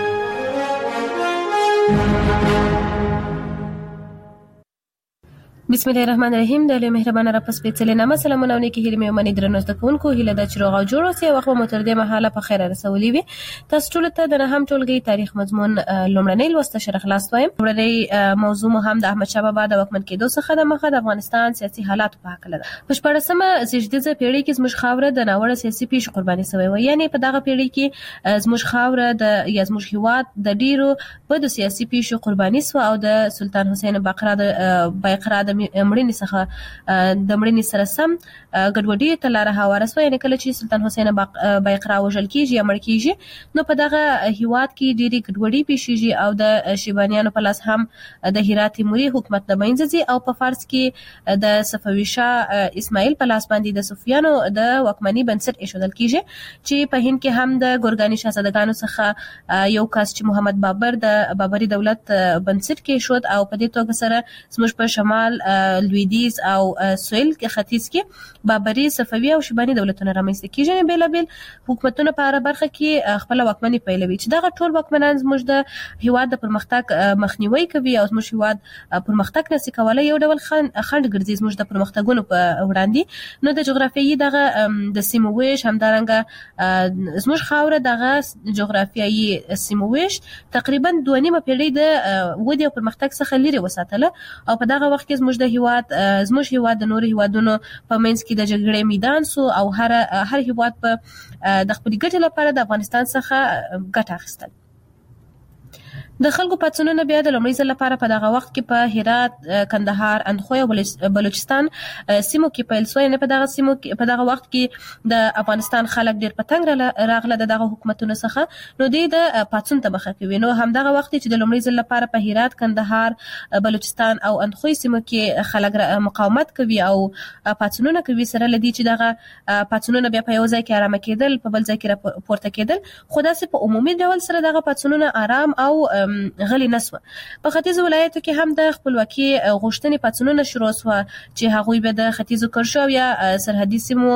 بسم الله الرحمن الرحیم. د لوی مهربانه رب سپېڅلې نامه سلامونه او نیکی هیلې مې ومني درنو زده کوونکو. هیله ده چې روغ او جوړ اوسئ. وخت مو تر دې مهاله په خیر رسولي وي. تاسو ټول ته د نهم ټولګي تاریخ مضمون لومړنۍ لوست شرح خلاص وایم. لومړنۍ موضوع مو هم د احمد شاه بابا د واکمن کېدو څخه د مخه د افغانستان سیاسي حالات په اړه ده. په شپاړسمه زېږدیزه پیړۍ کې زموږ خاوره د ناوړه سیاسي پیښو قرباني شوې و. یعنی په دغه پیړۍ کې زموږ خاوره د یا زموږ هیواد د ډیرو په د سیاسي پیښو قرباني شو او د سلطان حسین بقرا د بایقرا د مړینې څخه د مړینې سره سم ګډوډي ته لار هواره شوه. یعنی کله چې سلطان حسین بایقرا وژل کیږي یا مړ کیږي نو په دغه هیواد کې ډېری ګډوډي پیښیږي او د شیبانیانو په لاس هم د هرات تیموري حکومت د منځ ځي او په فارس کې د صفوي شاه اسماعیل په لاس باندې د صفویانو د واکمنۍ بنسټ ایښودل کیږي چې په هند کې هم د ګورګاني شاهزادګانو څخه یو کس چې محمد بابر د بابري دولت بنسټ کې شود او په دې توګه سره زموږ په شمال لویدیځ او سویل کې ختیځ کې بابري صفوي او شیباني دولتونه رامنځته کیږي. بیل بیل حکومتونه په هر برخه کې خپل واکمني پیلوي چې دغه ټول واکمنان زموږ د هیواد د پرمختګ مخنیوي کوي او زموږ هیواد پرمختګ نشي کولای. یو ډول خند ګرځي زموږ د پرمختګونو په وړاندې. نو د جغرافیایي دغه د سیمو ویش همدارنګه زموږ خاوره دغه جغرافیایي سیمو ویش تقریبا دوه نیمه پیړۍ د ودې او پرمختګ څخه لري وساتله او په دغه وخت کې زموږ د هیواد زموږ هیواد د نور هیوادونو په منځ کې د جګړې میدان سو او هر هر هیواد په د خپل ګټې لپاره د افغانستان څخه ګټه اخیستل. د خلکو پاتونونه بیا د لومړي ځل لپاره په دغه وخت کې په هرات، کندهار، اندخوی او بلوچستان سیمو کې پیل شوی. نه په دغه سیمو کې په دغه وخت کې د افغانستان خلک ډېر پتنګ راغله د دغه حکومتونو څخه. نو دوی د پاتون ته مخه کوي. نو همدغه وخت چې د لومړي ځل لپاره په هرات، کندهار، بلوچستان او اندخوی سیمو کې خلک مقاومت کوي او پاتونونه کوي سره لدی چې دغه پاتونونه بیا په یو ځای کې آرام کېدل، په بل ځای کې پورته کېدل. خو داسې په عمومي ډول سره دغه پاتونونه آرام او غلي نسوه. په ختیځ ولایتو کې هم د خپلواکي غوښتنې پاتونونه شروع شوه چې هغوی به د ختیځو کرشو یا سرحدي سیمو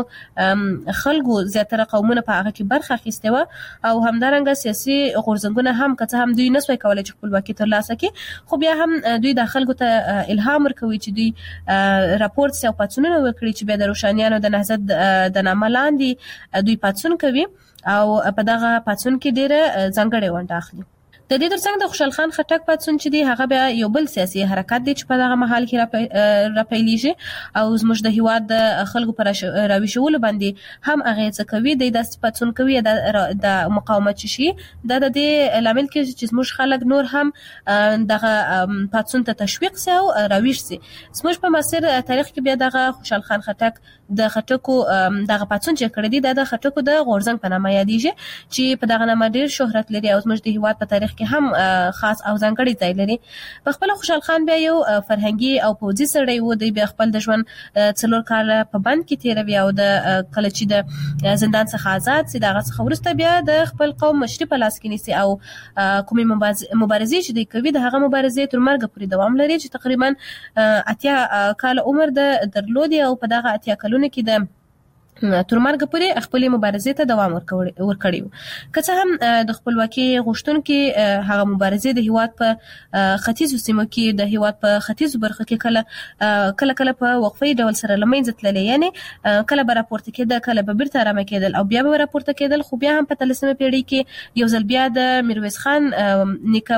خلکو زیاتره قومونه په هغه کې برخه اخیستې وه او همدارنګه سیاسي غورځنګونه هم که څه هم دوی نسوای کولی چې خپلواکي ترلاسه کړي، خو بیا هم دوی د خلکو ته الهام ورکوي چې دوی راپورټ او پاتونونه وکړي چې بیا د روښانیانو د نهضت د نامه لاندې دوی پاتون کوي او په دغه پاتون کې ډېره ځانګړې ونډه اخلي. د دې ترڅنګ د خوشحال خان خټک پاتون چې دی هغه بیا یو بل سیاسي حرکت دی چې په دغه محل کې راپیلېږي او زموږ د هیواد د خلکو پر راویښولو باندې هم هغه څه کوي. د داسې پاتون کوي د مقاومت شي دا د دې لامل کې چې زموږ خلک نور هم دغه پاتون ته تشویق سي او راویښ سي. زموږ په مسیر تاریخ کې بیا دغه خوشحال خان خټک د خټکو دغه پاتون چې کړی دی د خټکو د غورځنګ په نامه یادېږي چې په دغه نامه ډېر شهرت لري او زموږ د هیواد په تاریخ کې هم خاص او ځانګړی ځای لري. په خپل خوشحال خان بیا یو فرهنګي او پوځي سړی و، دی بیا خپل د ژوند څلور کاله په بند کې تیروي او د کله چې د زندان څخه آزاد سي دغه څخه وروسته بیا د خپل قوم مشري په لاس کې نیسي او کومې مبارزې چې دوی کوي د هغه مبارزې تر مرګه پورې دوام لري چې تقریبا اتیا کاله عمر د درلودي او په دغه اتیا کلونو کې د تر مرګ پورې خپل مبارزې ته دوام ورکړی و. که څه هم د خپلواکي غوښتونکو هغه مبارزې د هیواد په ختیځو سیمو کې د هیواد په ختیځو برخو کې کله کله کله په وقفي ډول سره لمنځه تللې، یعنی کله به راپورته کېدل کله به بیرته رامه کېدل او بیا به راپورته کېدل، خو بیا هم په اتلسمه پیړۍ کې یو ځل بیا د میرویس خان نیکه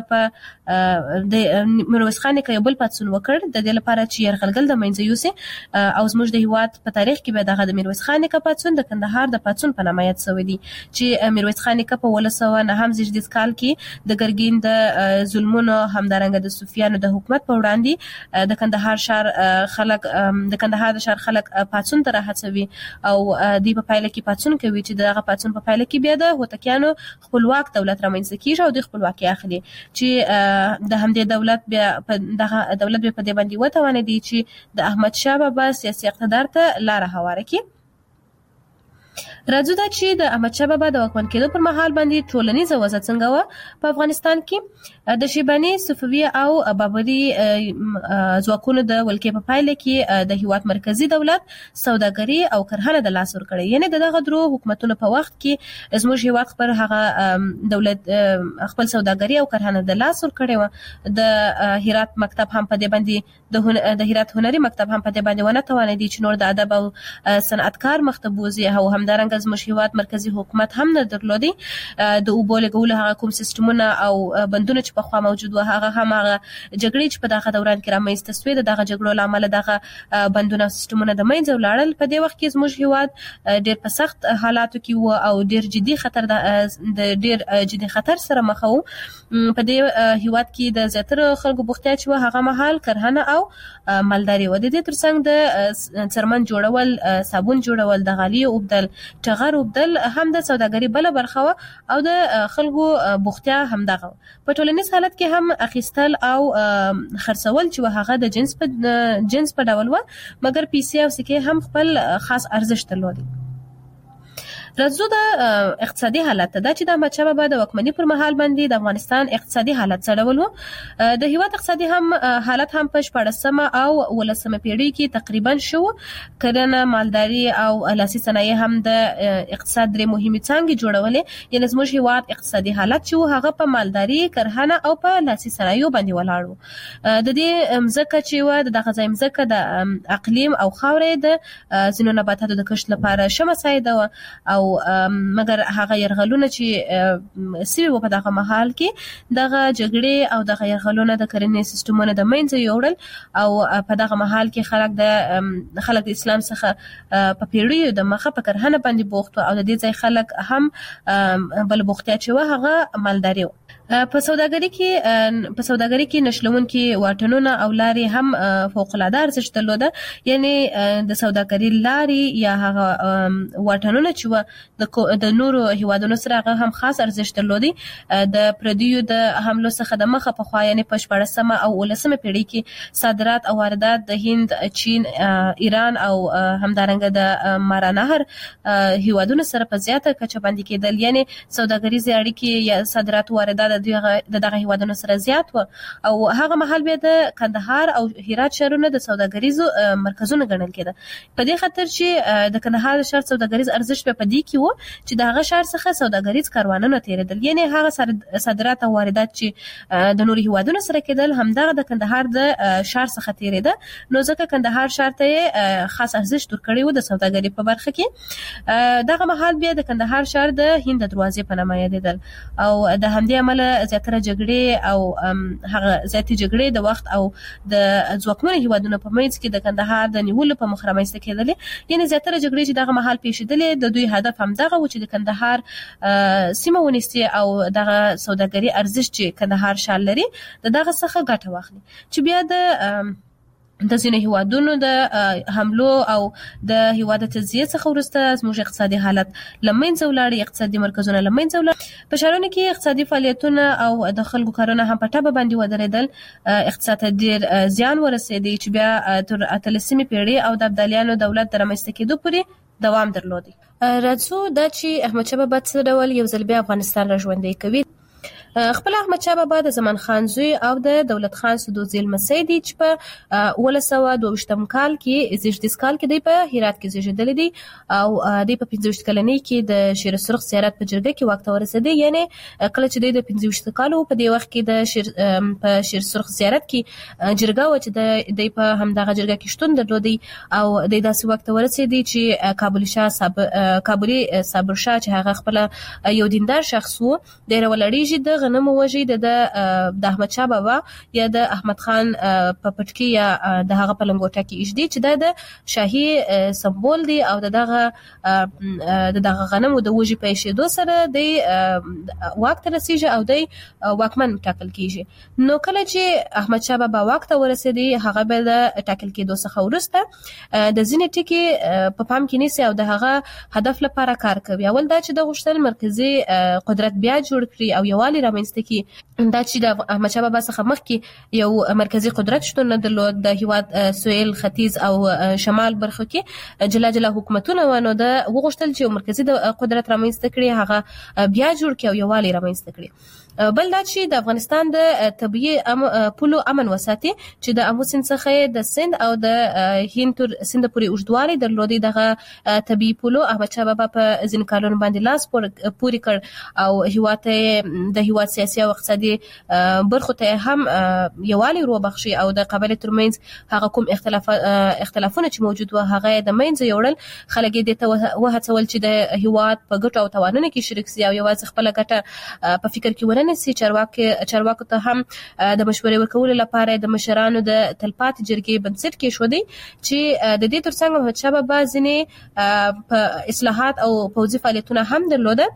په د میرویس خان نیکه یو بل پاتون وکړ د دې لپاره چې یرغلګل د منځه یوسي او زموږ د هیواد په تاریخ کې به دغه د میرویس خان نیکه پاتون د کندهار د پاتون په نامه یاد شوی دی چې میرویس خان نیکه په ولس سوه نهم زیږدیز کال کې د ګرګین د ظلمونو همدارنګه د صوفیانو د حکومت په وړاندې د کندهار ښار خلک د کندهار د ښار خلک پاتون ته راهڅوي او دوی په پایله کې پاتون کوي چې دغه پاتون په پایله کې بیا د هوتکیانو خپلواک دولت رامنځته کیږي او د خپلواکي اخلي چې د همدې دولت بیا دغه دولت بیا په دې باندې وتوانه دي چې د احمد شاه بابا سیاسي اقتدار ته لار هواره کړي. راځو دا چې د احمد شاه بابا د واکمن کېدو پر مهال باندې ټولنیزه وضع څنګه وه په افغانستان کې. د شیباني، صفوي او بابري ځواکونو د ولکې په پایله کې د هیواد مرکزی دولت سوداګري او کرهنه د لاس ور کړی، یعنی دغه درو حکومتونو په وخت کې زموږ هیواد خپل هغه دولت خپل سوداګري او کرهنه د لاس ور کړی و. د هرات مکتب هم په دې باندې د هرات هنري مکتب هم په دې باندې ونه توانېدی چې نور د ادب او صنعتکار مختبوزي او همدارنګه زموږ هیواد مرکزی حکومت هم نه درلودي. د اوبو لګولو هغه کوم سیستمونه او بندونه چې په خوا موجود و هغه هم هغه جګړې چې په دغه دوران کې رامنځته شوې د دغه جګړو له امله دغه بندونه سیستمونه د منځه ولاړل. په دې وخت کې زموږ هیواد ډېر په سخت حالاتو کې و او ډېر جدي خطر د ډېر جدي خطر سره مخ وو. په دې هیواد کې د زیاتره خلکو بوختیا چې و هغه مهال کرهنه او مالداري و. د دې ترڅنګ د څرمن جوړول، صابون جوړول، د غالۍ اوبدل، ټغر وبدل هم د سوداګري بل برخه او د خلکو بوختیا هم دغه. په ټولنیز حالت کې هم اخیستل او خرڅول چې هغه د جنس په جنس په ډول و، مګر پیسې او سکه هم خپل خاص ارزښت درلود. راځو د اقتصادي حالت دا چې د احمد شاه بابا د واکمنۍ پر مهال باندې د افغانستان اقتصادي حالت څه ډول و. د هیواد اقتصادي هم حالت هم په شپاړسمه او ولسمه پیړۍ کې تقریبا شو. کرنه، مالداري او لاسي صنایع هم د اقتصاد درې مهمې څانګې جوړولې، یعنی زموږ هیواد اقتصادي حالت چې هغه په مالداري، کرهنه او په لاسي صنایعو باندې ولاړ و. د دې مځکه چې و د دغه ځای مځکه د اقلیم او خاورې د ځینو نباتاتو د کښت لپاره ښه مساعده و او مګر هغه يرغلونه چې سوي و په دغه محل کې دغه جګړې او دغه يرغلونه د کرنې سیستمونو د منځه یوړل او په دغه محل کې خلک د خلک د اسلام څخه په پیړیو د مخه په کرهنه باندې بوخت او د دې ځای خلک هم بل بوختیا چې و هغه مالداري و. په سوداګري کې په سوداګري کې نشلونکي واټنونه او لارې هم فوق العاده ارزښت درلوده، یعنی د سوداګري لارې یا هغه واټنونه چې د نورو هیوادونو سره هغه هم خاص ارزښت درلودي. د پردیو د حملو څخه د مخه په خوا یعنی په شپاړسمه او ولسمه پیړۍ کې صادرات او واردات د هند، چین، ایران او همدارنګه د مارانهر هیوادونو سره په زیاته کچه باندې کېدل، یعنی سوداګریزي اړیکې یا صادرات او واردات د دغه هیوادونو سره زیات و او هغه مهال بیا د کندهار او هرات شهرونه د سوداګریزو مرکزونو ګڼل کېده. په دې خاطر چې د کندهار شهر سوداګریز ارزښت په دې کې و چې دغه شهر څخه سوداګریز کاروانونه تیرېدل، یعنی هغه صادرات او واردات چې د نورو هیوادونو سره کېدل همدغه د کندهار د شهر څخه تیرېده. نو ځکه کندهار شهر ته خاص ارزښت ورکړی و د سوداګرۍ په برخه کې. دغه مهال بیا د کندهار شهر د هند دروازې په نامه یادېدل او د همدې امله زیاتره جګړې او هغه زیاتې جګړې د وخت او د ځواکمنو هیوادونو په منځ کې د کندهار د نیولو په مخ رامنځته کېدلې. یعنی زیاتره جګړې چې دغه مهال پیښېدلې د دوی هدف همدغه و چې د کندهار سیمه ونیسي او دغه سوداګري ارزښت چې کندهار شال لري د دغه څخه ګټه واخلي، چې بیا د د ځینې هیوادونو د حملو او د هیواد تجزیه څخه وروسته زموږ اقتصادي حالت له منځه ولاړ، اقتصادي مرکزونه له منځه ولاړ. په ښارونو کې اقتصادي فعالیتونه او د خلکو کارونه هم په ټپه باندې ودرېدل. اقتصاد ته ډېر زیان ورسېدی چې بیا تر اتلسمې پیړۍ او د ابدالیانو دولت د رامنځته کېدو پورې دوام درلودی. راځو دا چې احمدشاه بابا څه ډول یو ځل بیا افغانستان را ژوندی کوي. خپل احمدشاه بابا د زمان خان زوی او د دولت خان سدوزي لمسی دی چې په اوولس سوه دوه ویشتم کال کې زیږدیز کال کې دی په هرات کې زیږېدلی دی او دی په پنځه ویشت کلنۍ کې د شیر سرخ زیارت په جرګه کې واک ته ورسېدی. یعنی کله چې دی د پنځه ویشت کالو په دې وخت کې د شیر په شیر سرخ زیارت کې جرګه و چې دی په همدغه جرګه کې شتون درلودی او دی داسې واک ته ورسېدی چې کابل شاه صاحب کابلی صابر شاه چې هغه خپل یو دیندار شخص و دی راولړیږي د غنمو وژي د د احمد شاه بابا یا د احمد خان په پټکی یا د هغه په لنګوټه کې ایږدي چې د شاهي سمبول دی او دغه د دغه غنمو د وژي په ایښېدو سره د واک ته رسیږي او د واکمن ټاکل کیږي. نو کله چې احمد شاه بابا واک ته ورسېدی هغه به د ټاکل کېدو څخه وروسته د ځینې ټکي په پام کې نیسي او د هغه هدف لپاره کار کوي. اول دا چې د غوښتل مرکزي قدرت بیا جوړ کړي او یووالی رامنځته کړي. دا چې د احمدشاه بابا څخه مخکې یو مرکزي قدرت شتون نه درلود، د هیواد سویل، ختیځ او شمال برخو کې جلا جلا حکومتونه و، نو د وغوښتل چې مرکزي قدرت رامنځته کړي هغه بیا جوړ کړي او یووالی رامنځته کړي. بل دا چې د افغانستان د طبيعي پولو امن وساتي چې د امو سیند څخه د سند او د هند تر سند پورې اوږدوالی درلودي. دغه طبيعي پولو احمدشاه بابا په ځینې کالونو باندې لاس پورې کړ او هیواد ته د هیواد سیاسي او اقتصادي برخو ته هم یووالی وروبخښي او د قبایلو ترمنځ هغه کوم اختلاف اختلافونه چې موجود و هغه د منځه یوړل. خلک یې دې ته وهڅول چې د هیواد په ګټو او توانونو کې شریک سي او یوازې خپله ګټه په فکر کې ونه نسی. چارواکي چارواکو ته هم د مشورې ورکولو لپاره د مشرانو د تلپاتې جرګې بنسټ کې شو دی چې د دې ترڅنګ احمدشاه بابا ځینې په اصلاحات او پوځي فعالیتونه هم درلوده.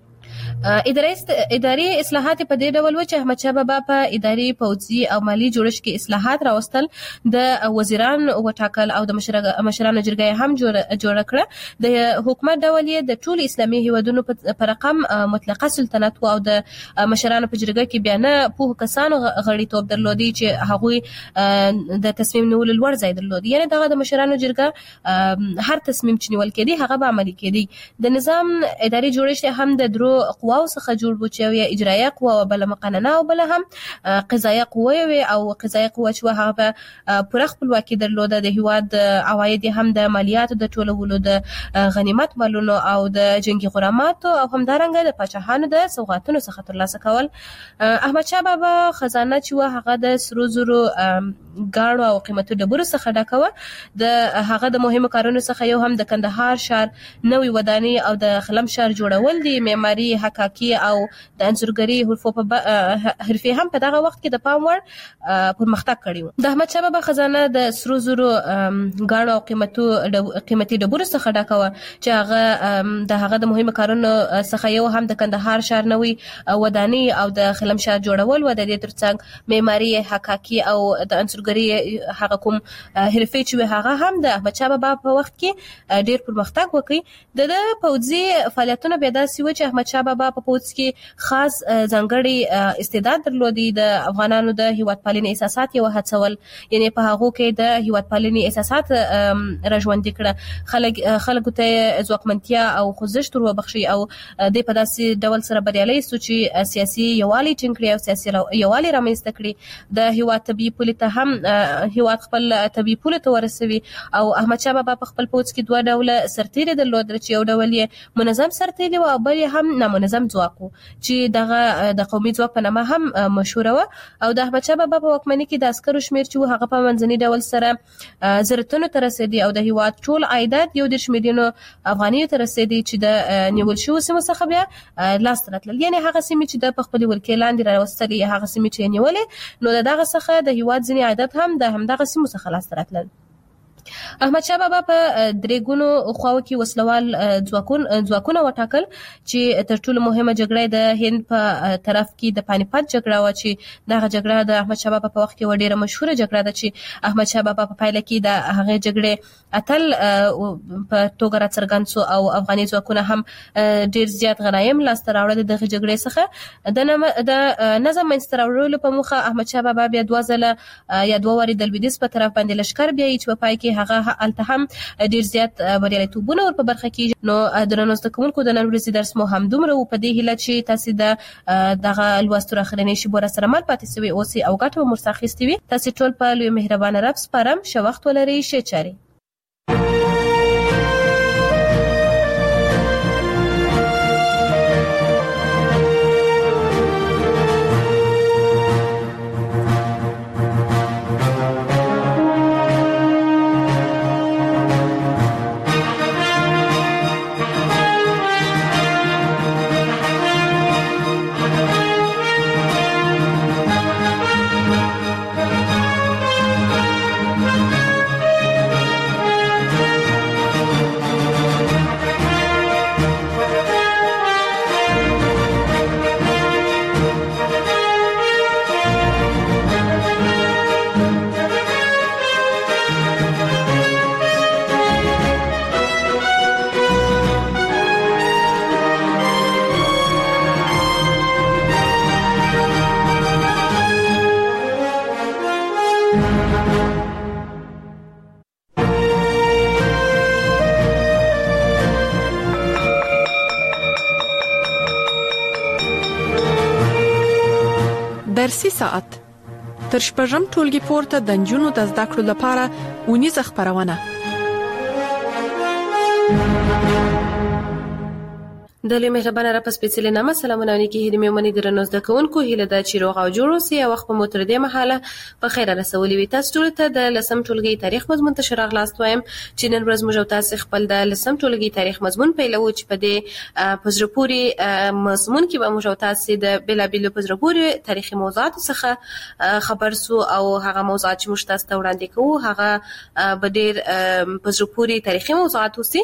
اداري اداري اصلاحات په دې ډول و چې احمدشاه بابا په اداري پوځي او مالی جوړښت کې اصلاحات راوستل، د وزیران وټاکل او د مشرانو جرګه هم جوړ کړه. د حکومت ډول یې د ټول اسلامي هیوادونو په رقم مطلقه سلطنت او د مشرانو په جرګه کې بیا نه پوه کسانو غړیتوب درلودي چې هغوی د تصمیم نیولو لوړ ځای درلودي. یعنی دغه د مشرانو جرګه هر تصمیم چې نیول کېدی هغه به عملي کېدی. د نظام اداري جوړښت هم د درو قواو څخه جوړ و چې یو اجرایه قوه او بل مقننه او بل هم قضایه قوه وي او قضایه قوه چې هغه پوره خپلواکي درلوده. د هیواد عواید هم د مالیاتو د ټولولو، د غنیمت مالونو او د جنگي غراماتو او همدارنګه د پاچاهانو د سوغاتونو څخه ترلاسه کول. احمدشاه بابا خزانه چې هغه د سرو زرو ګاڼو او قیمتو ډبرو څخه ډکه وه. د هغه د مهمو کارونو څخه یو هم د کندهار ښار نوې ودانۍ او د خلم ښار جوړول دي. معماري، حکاکي او د انځورګرۍ حرفو په حرفې هم په دغه وخت کې د پام وړ پرمختګ کړی و. د احمدشاه بابا خزانه د سرو زرو ګاڼو او قیمتو قیمتي ډبرو څخه ډکه وه چې هغه د هغه د مهمو کارونو څخه یو هم د کندهار ښار نوې ودانۍ او د خلم ښار جوړول و. د دې ترڅنګ معماري، حکاکي او د انځورګرۍ هغه کوم حرفې چې هغه هم د احمدشاه بابا په وخت کې ډیر پرمختګ وکړي. د پوځي فعالیتونه بیا داسې و چې احمدشاه بابا بابا په پوځ کې خاص ځانګړي استعداد درلودي د افغانانو د هیواد پالنې احساسات یو هڅول، یعنی په هغه کې د هیواد پالنې احساسات راژوندي کړه، خلک خلکو ته ځواکمنتیا او خوځښت وربخشي او د په داسې ډول سره بریالي سو چې سیاسي یووالي ټینګ کړي او سیاسي یووالي رامنځته کړي، د هیواد طبي پولې ته هم هیواد خپل طبي پولې ته ورسوي. او احمد شاه بابا په خپل پوځ کې دوه ډوله سرتیري درلودل چې یو ډول یې منظم سرتیري او بل یې هم نامنظم ځواک و چې دغه د قومي ځواک په نامه هم مشهور و. او د احمد شاه بابا په واکمنۍ کې د عسکرو شمیر چې هغه په منځني ډول سره زرتونو ته رسیدي او د هیواد ټول عایدات یو دېرش میلیونو افغانیو ته رسیدي چې د نیول شوو سیمو څخه بیا لاس ته راتلل، یعنی هغه سیمې چې د خپل ولکې لاندې راوستلې هغه سیمې چې نیولې نو دغه څخه د هیواد ځینې عادت هم د همدغه سیمو څخه لاسته راتلل. احمد شاه بابا په درې ګونو خواو کې وسلوال ځواکونه ځواکونه وټاکل چې تر ټولو مهمه جګړه د هند په طرف کې د پانیپت جګړه و چې دغه جګړه د احمد شاه بابا په وخت کې ډیره مشهوره جګړه ده چې احمد شاه بابا په پایله کې د هغه جګړې اتل په توګه راڅرګند شو او افغاني ځواکونه هم ډیر زیات غنایم لاسته راوړل دغه جګړې څخه. د د نظم منځته راوړلو په موخه احمد شاه بابا بیا دوه ځله یا دوه واري د لویدیځ په طرف باندې لشکر بیا چې په پای کې هغه الته هم ډیر زیات بریالیتوبونه ور په برخه کې. نو درنو زده کوونکو د نن ورځې درس مو هم دومره و په دې هیله چې تاسو د دغه لوستو راخرنې شی بور سره مل پاتې سوي اوسي او ګټه مو مرساخستي وي. تاسو ټول په لوی مهربان رب سپارم. شو وخت ولري شي چاري. درسي ساعت تر شپږم ټولګي پورته د نجونو د زده کړو لپاره ونیزه خبرونه. د لوی مهربانه را پس پیڅلې نامه سلامونه علیکم هیله مې منی درنو زده کوونکو هیله دا چې روغ او جوړ اوسئ او وخت په مو تر دې مهاله په خیر رسولې وي. تاسو ټول ته د لسم ټولګي تاریخ مضمون ته شراغ لاست وایم چې نن ورځ موږ تاسو خپل د لسم ټولګي تاریخ مضمون پیلو چې په دې پزرپوري مضمون کې به موږ تاسو د بلابل پزرپوري تاریخي موضوعات څخه خبر سو او هغه موضوعات چې موږ تاسو ته وړاندې کوو هغه به ډېر پزرپوري تاریخي موضوعات وسی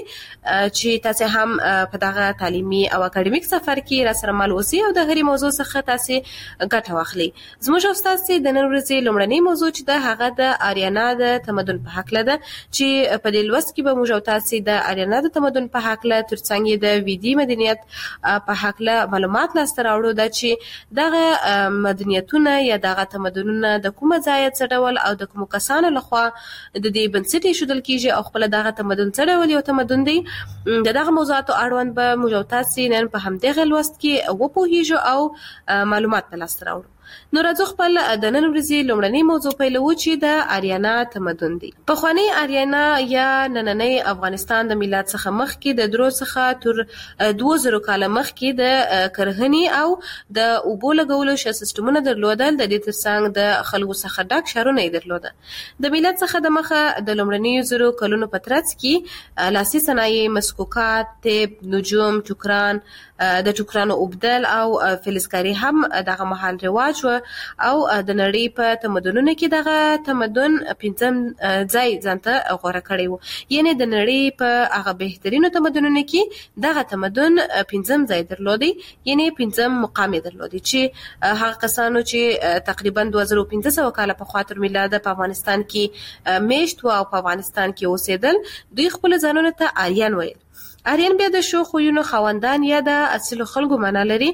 چې تاسو هم په دغه تعلیمي او اکیډمیک سفر کې را سره مل اوسئ او د هرې موضوع څخه تاسو ګټه واخلئ. زموږ استاد سي د نن ورځې لومړنۍ موضوع چې د هغه د آریانا د تمدن په حق لده چې په دې لوست کې به موږ تاسو د آریانا د تمدن په حق له ترڅنګ د ویدي مدنیت په حق له معلومات لاسته راوړو د چې دغه مدنیتونه یا دغه تمدنونه د کومه ځای څخه ډول او د کوم کسانو لخوا د دې بنسټي شودل کیږي او خپل دغه تمدن څخه ډول یو تمدن دی. دغه موضوعات اړوند به موږ تاسو نن په همدغه لوست کې وپوهیږو او معلومات ترلاسه راوړو. نو راځو خپل د نن ورځې لومړنۍ موضوع پیلو چې د آریانا تمدن دی. پخوانی آریانا یا نننۍ افغانستان د میلاد څخه مخکې د درو څخه تر دوه زره کال مخکې د کرهنې او د اوبو لګولو سیستمونه درلودل. د دې ترڅنګ د خلکو څخه ډک شهرونه درلوده. د میلاد څخه د مخه د لومړنیو زرو کلونو په ترڅ کې لاسي صنایع، مسکوکات، طب، نجوم، ټوکران، د ټوکرانو اوبدل او فلزکاري هم دغه محل رواج و او د نړۍ په تمدنونو کې دغه تمدن پنځم ځای ځانته غوړه کړی و. یعنی د نړۍ په هغه بهترینو تمدنونو کې دغه تمدن پنځم ځای درلودي، یعنی پنځم مقام درلودي چې هغه کسانو چې تقریبا دوه زره پنځه سوه کال په خاطر میلاد په افغانستان کې میشت و او په افغانستان کې اوسېدل دوی خپل ځانونو ته آریان ویل. آریان بیا د شو خوینو خوندان یا د اصل خلکو معنا لري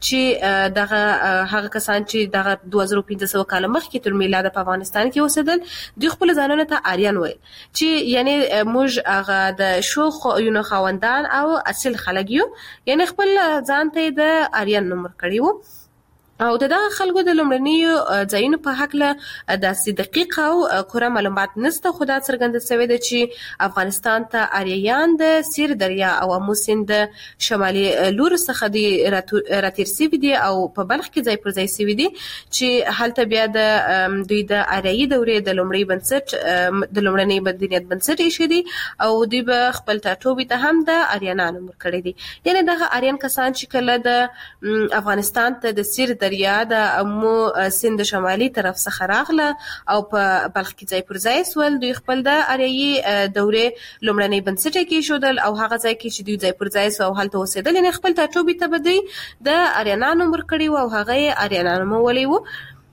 چې دغه هغه کسان چې دغه دوه زره پنځه سوه کال مخکې تر میلاد په افغانستان کې اوسېدل دوی خپل ځانونه ته آریان وایي چې یعنی موږ هغه د شو خوینو خوندان او اصل خلک یو یعنی خپل ځان ته د آریان نوم ورکړی وو او دغه خلکو د لومړنیو ځایونو په حق له داسې دقیق او کره معلومات نشته خو دا څرګنده شوې ده چې افغانستان ته آریایان د سیر دریا او امو سیند د شمالي لور څخه دی راتیر سوي دي او په بلخ کې ځای پر ځای سوي دي چې هلته بیا د دوی د آریایي دورې د لومړي بنسټ د لومړني مدنیت بنسټ ایښی دي او دوی به خپل ټاټوبي ته هم د آریانانو ورکړي دي یعنی دغه آریان کسان چې کله د افغانستان ته د سیر دریا د امو سیند شمالي طرف څخه راغله او په بلخ کې ځای پر ځای سول دوی خپل د آریایي دورې لومړنۍ بنسټ کې شودل او هغه ځای کې چې دوی ځای پر ځای سو هلته اوسېدل یعنی خپل ټاټوبي ته به دوی د آریانانو ورکړي او هغه آریانانو مولي وو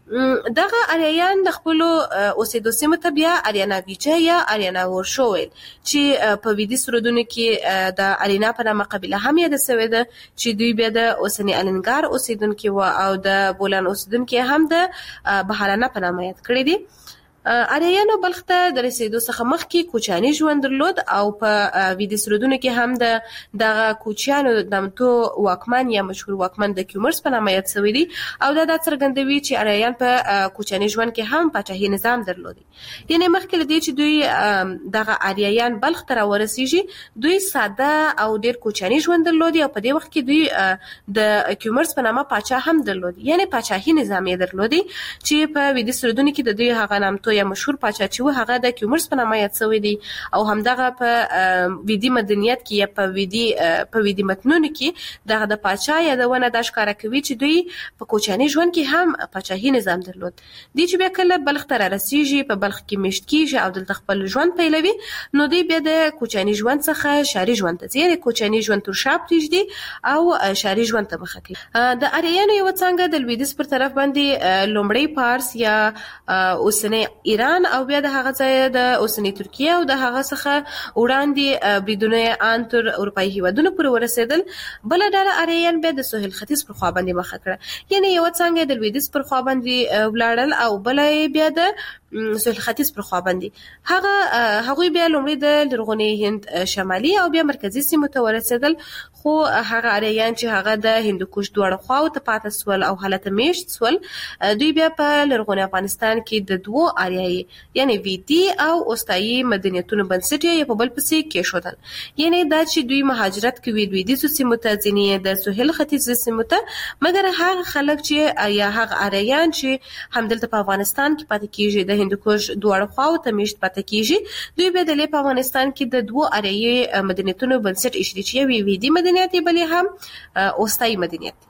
دغه آریایان د خپل اوسېدو سیمه ته بیا آریانا ویجه یا آریانا ورشو ویل چې په ویدي سرودونو کې د آریانا په نامه قبیله هم یاد شوې ده چې دوی بیا د اوسنی الینګار اوسیدونکو او د بولان اوسیدونکو هم د بهارانه په نامه یاد کړی دي آریایانو بلخ ته د رسیدو څخه مخکې کوچاني ژوند درلود او په ویدي سرودونو کې هم د دغه کوچیانو نامتو واکمن یا مشهور واکمن د کیومرس په نامه یاد شوی دی او دا د څرګندوي چې آریایان په کوچاني ژوند کې هم پاچاهي نظام درلود یعنی مخکې لدی چې دوی دغه آریایان بلخ ته راورسیږي دوی ساده او ډیر کوچاني ژوند درلود او په دې وخت کې دوی د کیومرس په نامه پاچا هم درلود یعنی پاچاهي نظام یې درلود چې په ویدي سرودونو کې د دوی هغه نامتو یا مشهور پاچا چې و هغه د کیومرس په نامه یاد شوی دی او همدغه په ویدي مدنیت کې یا په ویدي په ویدي متنونو کې دغه د پاچا یادونه د ښکارا کوي چې دوی په کوچاني ژوند کې هم پاچاهي نظام درلود دی چې بیا کله بلخ ته رسیږي په بلخ کې میشت کیږي او د خپل ژوند پیلوي نو دی بیا د کوچاني ژوند څخه شهري ژوند ته ځي کوچاني ژوند تر شا پریږدي او شهري ژوند ته مخه کوي د آریایانو یو څنګه د لویدیځ پر طرف باندې لومړی پارس یا اوسنی ایران او بیا د هغه ځای د اوسنی ترکیه او د هغه څخه وړاندې بریدونه ان تر اروپאי هیوادونو پورې ورسېدل بل ډله آریایان بیا د سهیل ختیځ پر خوا باندې مخه کړه یعنی یو څنګه د لویدیځ پر خوا باندې ولاړل او بل بیا د سهیل ختیځ پر خوا باندې هغه هغوی بیا لومړی د لرغونی هند شمالي او بیا مرکزی سیمو ته ورسېدل خو هغه آریایان چې هغه د هندوکش دواړه خواو ته پاتې سول او حالت میشت سول دوی بیا په لرغونی افغانستان کې د دوو آریایي یعنی ویدي او اوستایي مدنیتونو بنسټ یې په بل پسې کېښودل یعنی دا چې دوی مهاجرت کوي لویدیځو سیمو ته ځینې د سهیل ختیځ سیمو ته مګر هغه خلک چې یا هغه آریایان چې همدلته په افغانستان کې پاتې کیږي د هندوکش دواړه خواو ته میشت پاتې کیږي دوی به د په افغانستان کې د دوو آریایي مدنیتونو بنسټ ایښی چې یو ویدي مدنیت بلې هم اوستایي مدنیت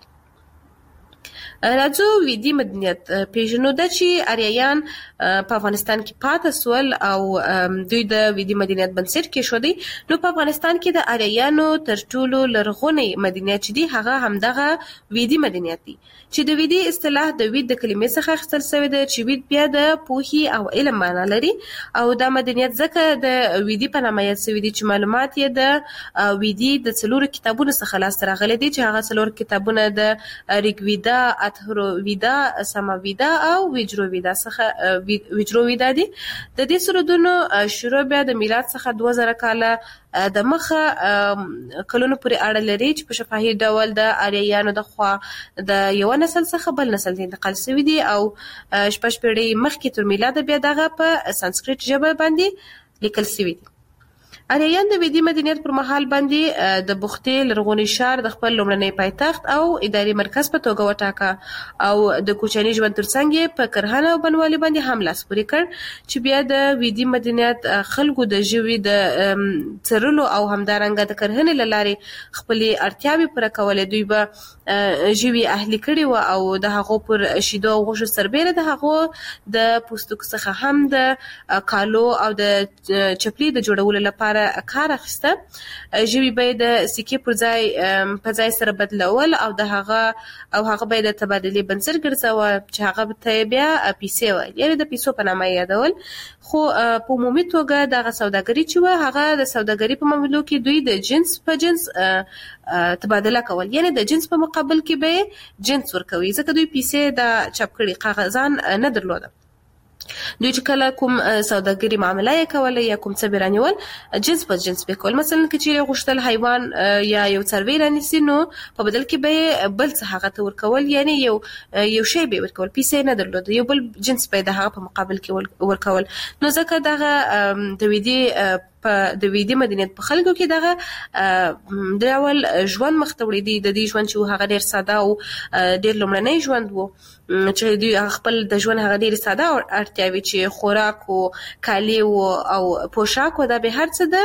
راځو ویدي مدنیت پیژنو د چې آریایان په افغانستان کې پاتې سول او دوی د ویدي مدنیت بنسټ کې شو دي نو په افغانستان کې د آریایانو تر ټولو لرغونی مدنیت چې دی هغه همدغه ویدي مدنیت دی چې د ویدي اصطلاح د وید د کلمې څخه اخیستل شوی دی چې وید بیا د پوهې او علم معنا لري او دا مدنیت ځکه د ویدي په نامه یاد شوی دی چې معلومات یې د ویدي د څلورو کتابونو څخه لاسته راغلي دي چې هغه څلور کتابونه د ریګویدا اتهرو ویدا سما ویدا او ویجرو ویدا څخه ویجرو ویدا دي د دې سرودونو شروع بیا د میلاد څخه دوه زره کاله د مخه کلونو پورې اړه لري چې په شفاهي ډول د آریایانو د خوا د یو نسل څخه بل نسل ته انتقال شوی دی او شپږ پیړۍ مخکې تر میلاد بیا دغه په سانسکریت ژبه باندې لیکل شوی دی آریایان د ویدي مدنیت پر مهال باندې د بختې لرغونی ښار د خپل لومړنی پایتخت او اداري مرکز په توګه وټاکه او د کوچني ژوند ترڅنګ په کرهنه او بنوالي باندې هم لاس پورې کړ چې بیا د ویدي مدنیت خلکو د ژوي د څرلو او همدارنګه د کرهنې لارې خپلې اړتیاوې پوره کولې دوی به ژوي اهلي کړي و او د هغو پر شیدو او غوښو سربېره د هغو د پوستکو څخه هم د کالو او د چپلي د جوړولو لپاره لپاره کار اخیسته، ژبې به د سکې پر ځای په ځای سره بدلول او د هغه او هغه به د تبادلې بنسټ ګرځاوه چې هغه ته بیا پیسې وایي، یعنې د پیسو په نامه یادول. خو په عمومي توګه دغه سوداګري چې وه هغه د سوداګري په معاملو کې دوی د جنس په جنس تبادله کول، یعنې د جنس په مقابل کې به جنس ورکوي، ځکه دوی پیسې د چاپ کړي کاغذان نه درلوده. دوی چې کله کوم سوداګري معامله یې کوله یا کوم څه به رانیول جنس په جنس به کول. مثلا که چیرې غوښتل حیوان یا یو څاروی رانیسي نو په بدل کې به بل څه هغه ته ورکول، یعنې یو یو شی به ورکول، پیسې نه درلوده، یو بل جنس به د هغه په مقابل کې ورکول. نو ځکه دغه د ویدي په د ویدي مدنیت په خلکو کې دغه ډول ژوند مخ ته وړي دي. د دې ژوند چې هغه ډېر ساده او ډېر لومړنی ژوند و چې دوی خپل د ژوند هغه ډېرې ساده اړتیاوې چې خوراک او کالي او پوشاک و دا به هر څه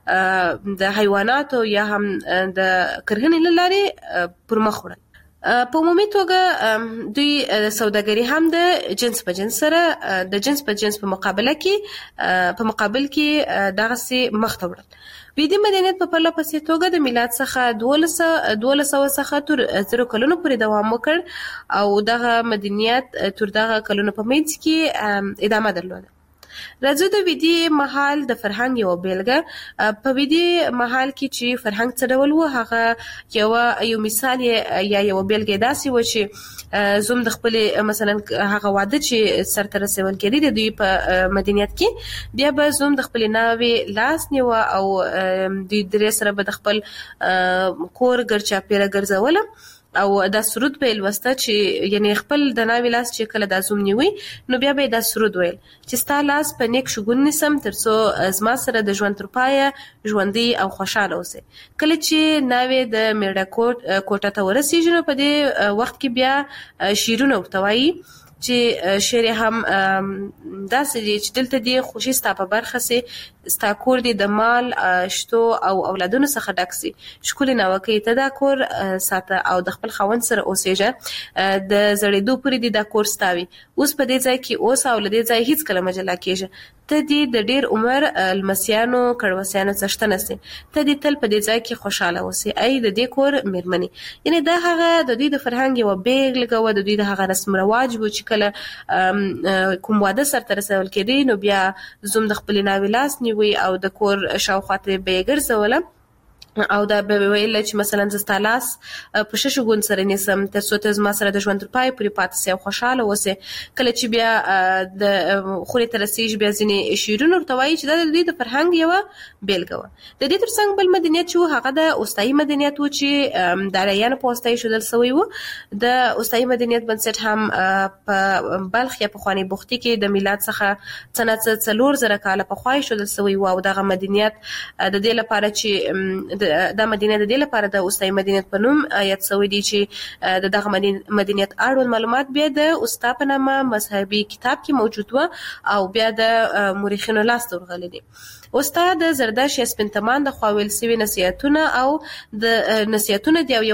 د د حیواناتو یا هم د کرهنې له لارې پر مخ وړل. په عمومي توګه دوی سوداګري هم د جنس په جنس سره د جنس په جنس په مقابله کې په مقابل کې دغسې مخ ته وړل. ویدي مدنیت په پرله پسې توګه د میلاد څخه دولس سوه څخه تر زرو کلونو پورې دوام وکړ او دغه مدنیت تر دغه کلونو په منځ کې ادامه درلوده. راځو د ویدي مهال د فرهنګ یو بیلګه. په ویدي مهال کې چې فرهنګ څه ډول و هغه یو یو مثال یا یو بیلګه داسې و چې زوم د خپلې مثلا هغه واده چې سرته رسول کېدی د دوی په مدنیت کې بیا به زوم د خپلې ناوې لاس نیوه او دوی درې سره به د خپل کور ګرچاپېره ګرځوله او دا سرود به لوسته چې یعنی خپل د ناوې لاس چې کله دا زوم نیوي نو بیا به دا سرود ویل چې ستا لاس په نیک شګون نیسم تر څو زما سره د ژوند تر پایه ژوندی او خوشاله اوسې. کله چې ناوې د میړه کوټ کوټه ته ورسېږي نو په دې وخت کې بیا شیرونه ورته وایي چې شعر هم داسې دی چې دلته دی خوشي ستا په برخه سي، ستا کور دی د مال شتو او اولادونو څخه ډک سي، ښکلې ناوکۍ ته دا کور ساته او د خپل خاوند سره اوسېږه، د زړېدو پورې دی دا کور ستا وي، اوس په دې ځای کې اوسه او له دې ځای هېڅکله مه جلا کېږه، ته دې د ډېر عمر لمسیانو کړوسیانو څښتنه سي، ته دې تل په دې ځای کې خوشحاله اوسې، ای د دې کور مېرمنې. یعنې دا هغه د دوی د فرهنګ یوه بېلګه وه، د دوی د هغه رسم رواج و چې کله کوم واده سرته رسول کېدی نو بیا زوم د خپلې ناوې لاس نیوي او د کور شاوخوا ته به یې ګرځوله او دا به ویل چې مثلا زه ستا لاس په ښه شګون سره نیسم تر څو ته زما سره د ژوند تر پایه پورې پاتې سې او خوشحاله اوسې. کله چې بیا د خونې ته رسېږي بیا ځینې شعرونه ورته وایي چې دا د دوی د فرهنګ یوه بېلګه وه. د دې تر څنګ بل مدنیت چې و هغه د اوستایي مدنیت و چې د اریانو په واسطه ایښودل سوی و. د اوستایي مدنیت بنسټ هم په بلخ یا پخواني بختي کې د میلاد څخه څه نه څه څلور زره کاله پخوا ایښودل سوی و او دغه مدنیت د دې لپاره چې دا مدینه د دې لپاره د اوستایي مدینت په نوم یاد شوی دی چې د دغه مدینت اړوند معلومات بیا د اوستا په نامه مذهبي کتاب کې موجود و او بیا د مورخینو لاسته ورغلی دی. اوستا د زردشت یا سپین تمان د خوا ویل سوي نصیحتونه او د نصیحتونه دی او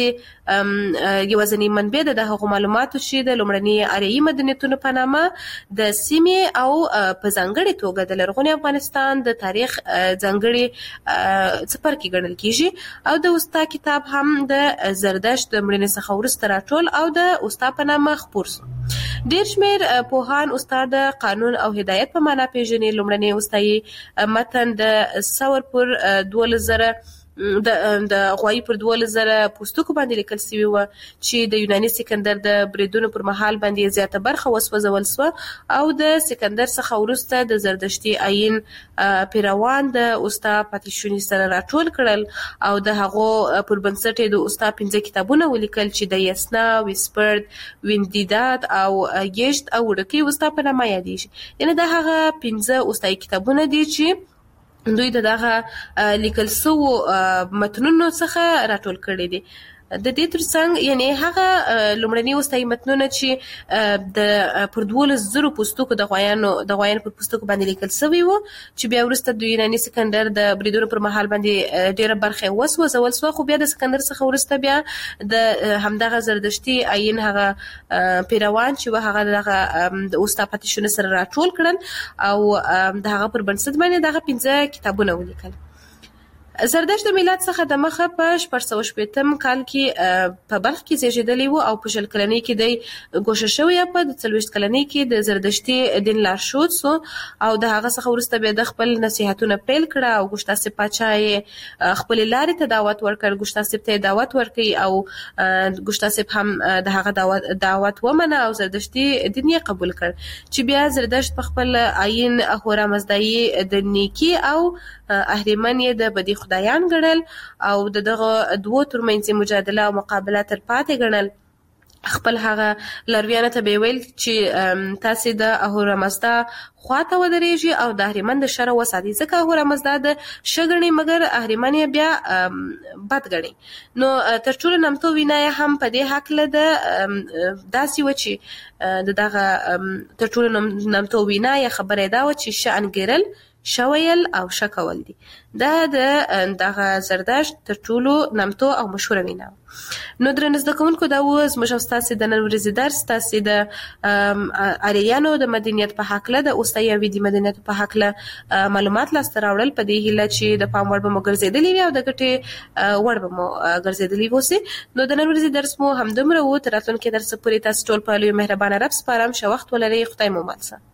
یوازې یوازینی منبع د هغو معلوماتو چې د لومړني اریایي مدنیتونو په نامه د سیمې او په ځانګړې توګه د لرغوني افغانستان د تاریخ ځانګړي څپرکي ګڼل کیږي او د اوستا کتاب هم د زردشت د مړینې څخه وروسته راټول او د اوستا په نامه خپور سو. ډېر شمېر پوهان اوستا د قانون او هدایت په معنا پېژني. لومړنی اوستایي متن د ثور پر دولس زره د د غوایي پر دولس زره پوستکو باندې لیکل سوي وه چې د یوناني سکندر د بریدونو پر مهال باندې زیاته برخه وسوځول سوه او د سکندر څخه وروسته د زردشتي آیین پیروان د اوستا پاتې سره راټول کړل او د هغو پر بنسټ د اوستا پنځه کتابونه ولیکل چې د یسنا، ویسپرد، ویندیداد او یشت او وړکۍ اوستا په نامه یادېږي. یعنې دا هغه پنځه اوستایي کتابونه دي چې دوی د دغه لیکل سوو متنونو څخه راټول کړي دي. د دې ترڅنګ یعنی هغه لومړني وستایي متنونه چې د پردول زرو پوستکو د غویانو د غویانو په پوستکو باندې لیکل شوی وو چې بیا ورسته د یوناني سکندر د بریدونو پر مهال باندې ډیره برخه وسوځول شو، خو بیا د سکندر څخه ورسته بیا د همدغه زردشتي آیین هغه پیروان چې هغه دغه د اوستا پاتیشونه سره راټول کړل او د هغه پر بنسټ باندې دغه پنځه کتابونه ولیکل. زردشت د میلاد څخه د مخه په شپږ سوه شپږم کال کې په بلخ کې زیږیدلی و او په شل کلنۍ کې د ګوښه شوی، په څلوېښت کلنۍ کې د زردشتي دین لارښود سو او د هغه څخه وروسته بیا د خپل نصیحتونه پیل کړه او ګوشتاسب پاچا یې خپل لارې ته دعوت ورکړ، ګوشتاسب ته دعوت ورکړي او ګوشتاسب هم د هغه دعوت دعوت ومنه او زردشتي دین یې قبول کړ چې بیا زردشت په خپل آیین اهورامزدایي د نیکی او اهریمن یې د بدی خدایان ګڼل او د دغه دوو ترمنځ مجادله او مقابله تر پاتې ګڼل. خپل هغه لارویانو ته به ویل چې تاسو د اهورامزدا خواته ودرېږي او د اهریمن د شر وساتئ، ځکه اهورامزدا د شګړې مګر اهریمن یې بیا بد ګڼي. نو تر ټولو نامتو وینا یې هم په دې حق له د داسې و چې د دغه تر ټولو نامتو وینا یې خبره دا و چې شأن ګرل شویل او شکول دي. دا د دغه زردشت تر ټولو نامتو او مشهوره وینا. نو درنه زده کوونکو دا و زموږ او ستاسې د نن ورځې درس تاسې د آریایانو د مدنیت په هکله د اوستایي او ویدي مدنیت په هکله معلومات لاسته راوړل، په دې هیله چې د پام وړ به مو ګرځېدلي وي او د ګټې وړ به مو ګرځېدلي اوسي. نو د نن ورځې درس مو همدومره و. تر راتلونکي درس پورې تاسو ټول په لوی مهربانه رب سپارم. ښه وخت ولرئ. خدای مو مل شه.